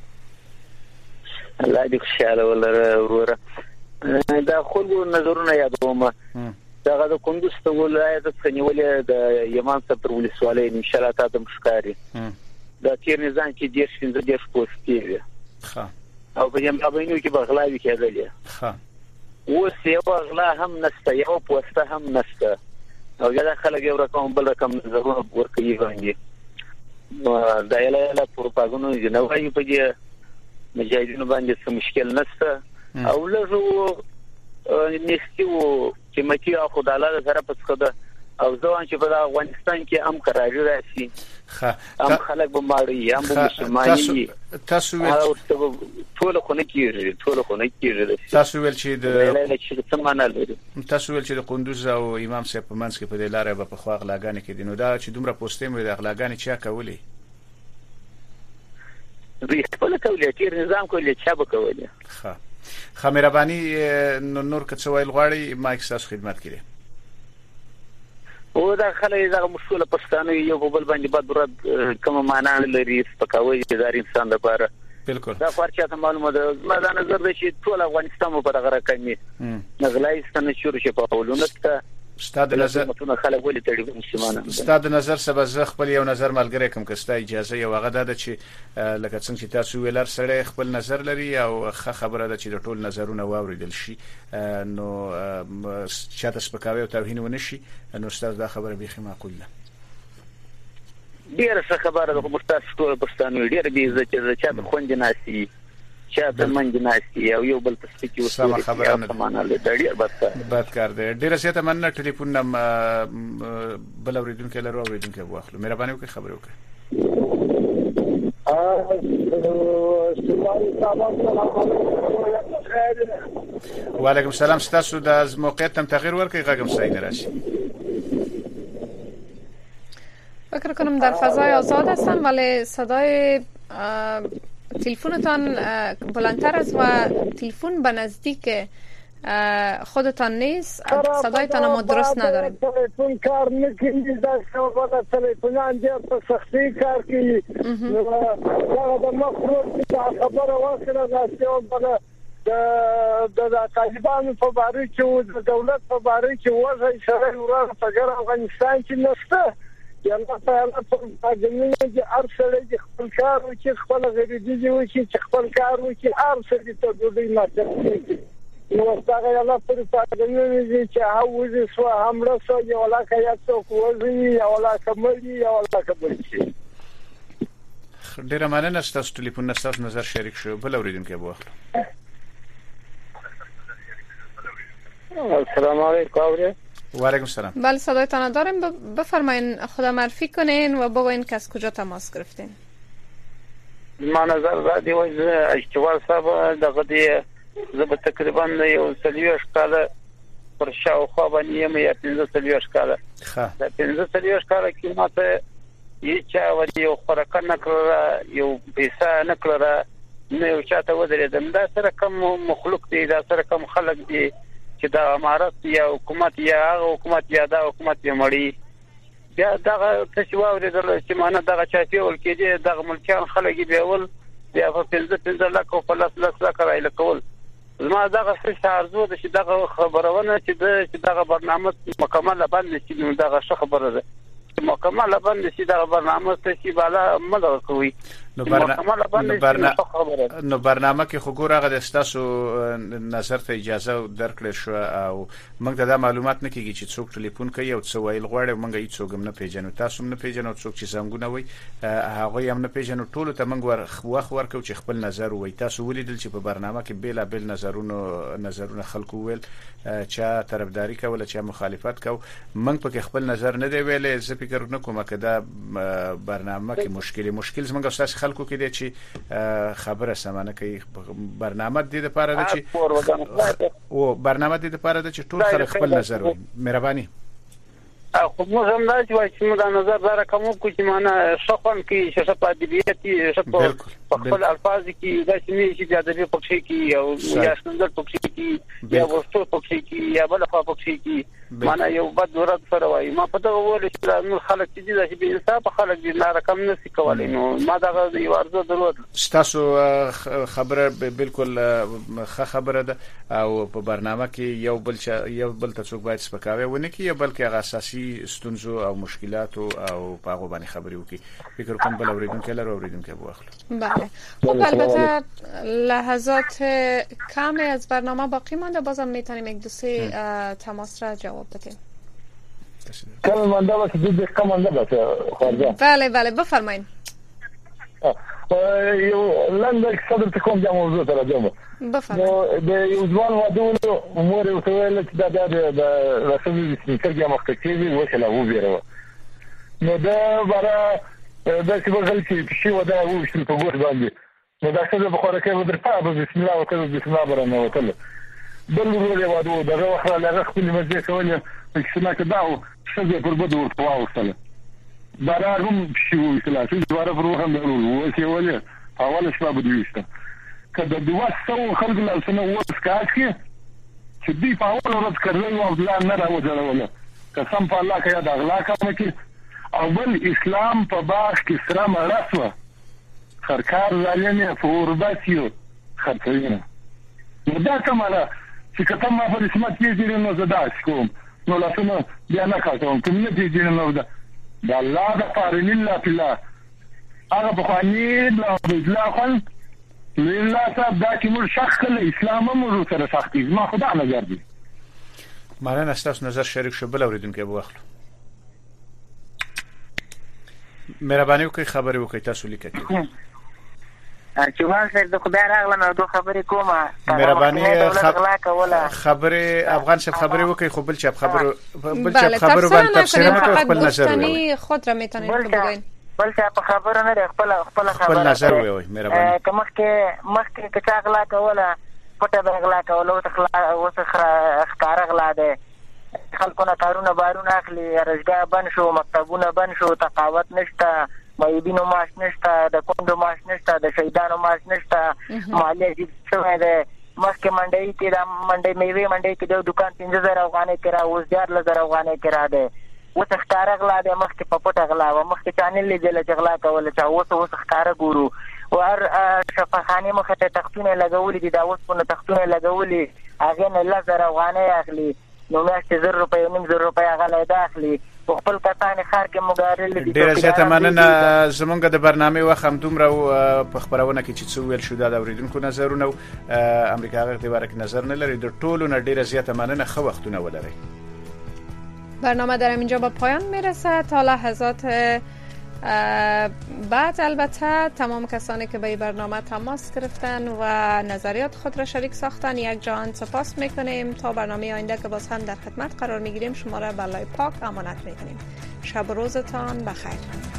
الله دې خوشاله ولر وروره دا خلکو نظرونه یادوم دا د کندوز ته ولایت څخه نیولې د یمان څخه پر ولسوالۍ ان شاء الله تاسو مشکاري دا تیر نظام کې ډیر څنګه ډیر پوسټي ښه او په یم ابینو کې بغلاوي کېدلې ښه و سیو غلا هم نسته یو پوسټه هم نسته او دا خلک یو رقم بل رقم نظرونه ورکوي باندې دا یلا یلا پروپاګانو نه وایي په دې مجاهدینو باندې څه مشکل نسته او لږو نستیو چې متي اخو د الله سره پڅخده او ځوان چې په افغانستان کې هم قراري راشي ښه هم خلک به ماړي هم مسلمانۍ تاسو ټول خو نه کیږي ټول خو نه کیږي تاسو ول چې د سمانه لري تاسو ول چې د قندوز او امام صاحب په منځ کې په دې لارې په خو اغلاګانې کې دینو دا چې دومره پوسټې مې د اغلاګانې چا کولې دوی خپل کولې چې نظام کولې چا به کولې ښه خمربانی نور کڅوایل غواړي مایک تاسو خدمت کړي او دا خلک دا مشکل پښتانه یو په بل باندې بد رد کوم معنا لري سپکاوي د انسان لپاره بالکل دا فرچا ته معلومه ده ما دا نظر دی چې ټول افغانستان په دغه رقمي نغلای ستنه شروع شي په اولونه ته ستاد نظر متونه خلک ولې تړي مسلمانانو ستاد نظر سبا زه خپل یو نظر ملګری کوم کستا اجازه یو هغه ده چې لکه څنګه چې تاسو ویلر سره خپل نظر لري او خبره ده چې د ټول نظرونه واوریدل شي نو چاته سپکاوي او توهین ونه شي نو ستاسو دا خبره به معقول ده ډیره ښه خبره ده خو تاسو ټول پښتانه ډیره به عزت چې چا خوند ناسي چا د منځ ناسي او یو بل پسپکی وسوي خبره نه سمانه لري بد کار دی ډیره زیاته مننه ټلیفون نم بل اوریدونکو لرو اوریدونکو واخلو مهرباني وکړئ خبرې وکړئ. وعلیکم السلام ستاسو د موقعیت تم تغییر ورکړئ غږم صحیح نه راشي. فکر کنم در فضای آزاد هستن ولی صدای تلفنتان بلندتر است و تلفن به نزدیک خودتان نیست صدایتان ما درست نداریم. تلفن کار نکنی دست و تلفن انجام به سختی کار کی دا د مخروط خبره واخره ناسیو بل د طالبانو په باره کې او د دولت په باره کې وځي سره ورته په افغانستان کې نشته یا نه تعالی په دې چې ارسله د خپل کار او چې خپل غریبي دي او چې خپل کار او چې ارسله ته د دې ماته نو ستاره یا الله پر پاتې چې هاوځي سو همړه سو یو علاقه یا څو کوزي یو علاقه ملي یو علاقه بلشي. ډیره مننه ستاسو ټلیفون ستاسو نظر شریک شو بل اوریدونکو به واخلو. السلام علیکم. وعلیکم السلام. بله صدایتان داریم بفرمایین خدا معرفی کنین و بگوین که از کجا تماس گرفتین. ما نظر را دیوز اشتوال صاحب دغه دی زه به تقریبا یو څلوېښت کاله پر شاوخوا باندې یم یا پنځه څلوېښت کاله دا پنځه څلوېښت کاله کې ماته هیچا ولې یو خوراک نه کړله یو پیسه نه کړله نه یو چاته ودرېدم دا سره کم مخلوق دی دا سره کم خلک دي چې دا امارت یا حکومت یا هغه حکومت یا دا حکومت یې مړی بیا دغه څه چې واورېدل چې مانه دغه چاپیول کېدی دغه ملکیان خلک بیول بیا په پنځه پنځه لک او په لس لس لک رایله کول زما دغه څه ارزو ده چې دغه خبرونه چې د دغه برنامه مکمل باندې چې نو دغه څه خبره ده مکمل باندې چې دغه برنامه څه چې بالا مدغه کوي نو برنامه نو برنامه کې خو ګور هغه د تاسو نظر ته اجازه درکړل شو او موږ د معلومات نه کیږي چې څوک ټلیفون کوي او څه ویل غواړي موږ هیڅ څوک نه پیژنو تاسو نه پیژنو څوک چې څنګه وي هغه هم نه پیژنو ټول ته موږ وخت ورکو چې خپل نظر وي تاسو ولیدل چې په برنامه کې بیل بیل نظرونه نظرونه خلکو ویل چې طرفداري کوله چې مخالفت کو موږ په خپل نظر نه دی ویلې زه فکر نه کوم چې دا برنامه کې مشکل مشکل زموږ استاد خلکو کې دي چې خبره سمانه کوي برنامه دې لپاره ده چې او برنامه دې لپاره ده چې ټول خلک خپل نظر وي مهرباني خو موږ هم دا چې موږ د نظر دار کوم کو چې معنا شخصن کې شخص په ادبیاتي شخص په خپل الفاظ کې دا چې چې د ادبي پکې کې او یا څنګه پکې کې یا ورستو پکې کې یا بل خوا پکې کې معنا یو بد ورته سره وایي ما په دا وول چې نو خلک چې د بي انصاف خلک دي نه رقم نه سي کولای نو ما دا یو ارزو درلود تاسو خبره بالکل ښه خبره ده او په برنامه کې یو بل یو بل څوک باید سپکاوي ونه کوي بلکې هغه اساسي ستونزو او مشکلات او په هغه باندې خبرې وکړي فکر کوم بل اوریدونکو لاره اوریدونکو به واخلو بله خب البته لحظات کمی از برنامه باقی مانده بازم میتونیم یک دو سه تماس را جواب بدیم کم مانده باشه دو دقیقه مانده باشه خارجه بله بله بفرمایید یو لنډه صدر ته کوم موضوع ته راځم بفرمایید د یو ځوان ودونو مور یو څه ویل چې دا د رسمي سپیکر مخ ته کېږي وکړه و بیره نو دا برا دا چې بغل چې شي ودا و چې په ګور باندې نو دا څه په خوره کې ودرته بسم الله وکړه بسم الله برنه وکړه بل ورو یې وادو دا وخت لا خپل مزه کولې چې څنګه داو څه په بده ورته واوسله برارم شو ثلاثه دواره بروح هم ورو چې ولې اول شپه بده وشته کله دوه څو خلک له سنه وسکاټ کې چې دی په اول ورځ کړل او بل نه راوځل ولا قسم په الله کې دا اغلا کوم کې اول اسلام په باغ کې سره مرسوه خرکار ظالمه فورباسیو خرڅینه نو دا کومه چې کته ما په رسمت کې دي نو زدا کوم نو لاسونه بیا نه کاټوم کوم نه دي نو دا د الله د پاره لله بالله هغه بخوانی لا بالله خل لله صاحب دا چې موږ شخص له اسلام موږ سره سختي ما خدا نظر دي مالن استاس نظر شریک شو بل اوریدونکو به واخلو مهرباني وکړئ خبرې وکړئ تاسو لیکئ چې ما سره د خدای راغله نو دوه خبرې کومه مهرباني خبرې افغان څخه خبرې وکړئ خو بل چا خبرو بل چا خبرو باندې تفسیر نه کوي خپل نظر وایي خود را میتونید بگوین بل چا په خبرو نه خپل خپل خبر نظر وایي مهرباني که مخکې مخکې که چا غلا کوله پټه بغلا کوله او تخلا او ښکار غلا ده خلکونه کارونه بارونه اخلي رزګا بن شو مکتبونه بن شو تقاوت نشته مایبینو ماش نشته د کوندو ماش نشته د شهیدانو ماش نشته مالیه دې څه ده مخکې منډي کې د منډي میوه منډي کې د دکان پنځه زره افغانۍ کرا اوس دیار زره افغانۍ کرا ده اوس ښکار غلا ده مخکې په پټه غلا و مخکې چانل لیدل چې غلا کوله چې اوس اوس ښکار ګورو ور شفاخانه مخ ته تختونه لګولې دي دا اوس په تختونه لګولې هغه نه لزر افغانۍ اخلي نو میاشتې زر روپۍ نیم زر روپۍ هغه له داخلي خپل کسان خار کې مګارل دي ډیر زیاته مننه زمونږ د برنامه وخت هم دومره په خبرونه کې چې څو ویل شو د اوریدونکو نظرونه امریکا غیر تبارک نظر نه لري د ټولو نه ډیر زیاته مننه خو وختونه ولري برنامه در اینجا به پایان میرسه تا لحظات بعد البته تمام کسانی که به این برنامه تماس گرفتن و نظریات خود را شریک ساختن یک جهان سپاس میکنیم تا برنامه آینده که باز هم در خدمت قرار میگیریم شما را به لای پاک امانت میکنیم شب و روزتان بخیر.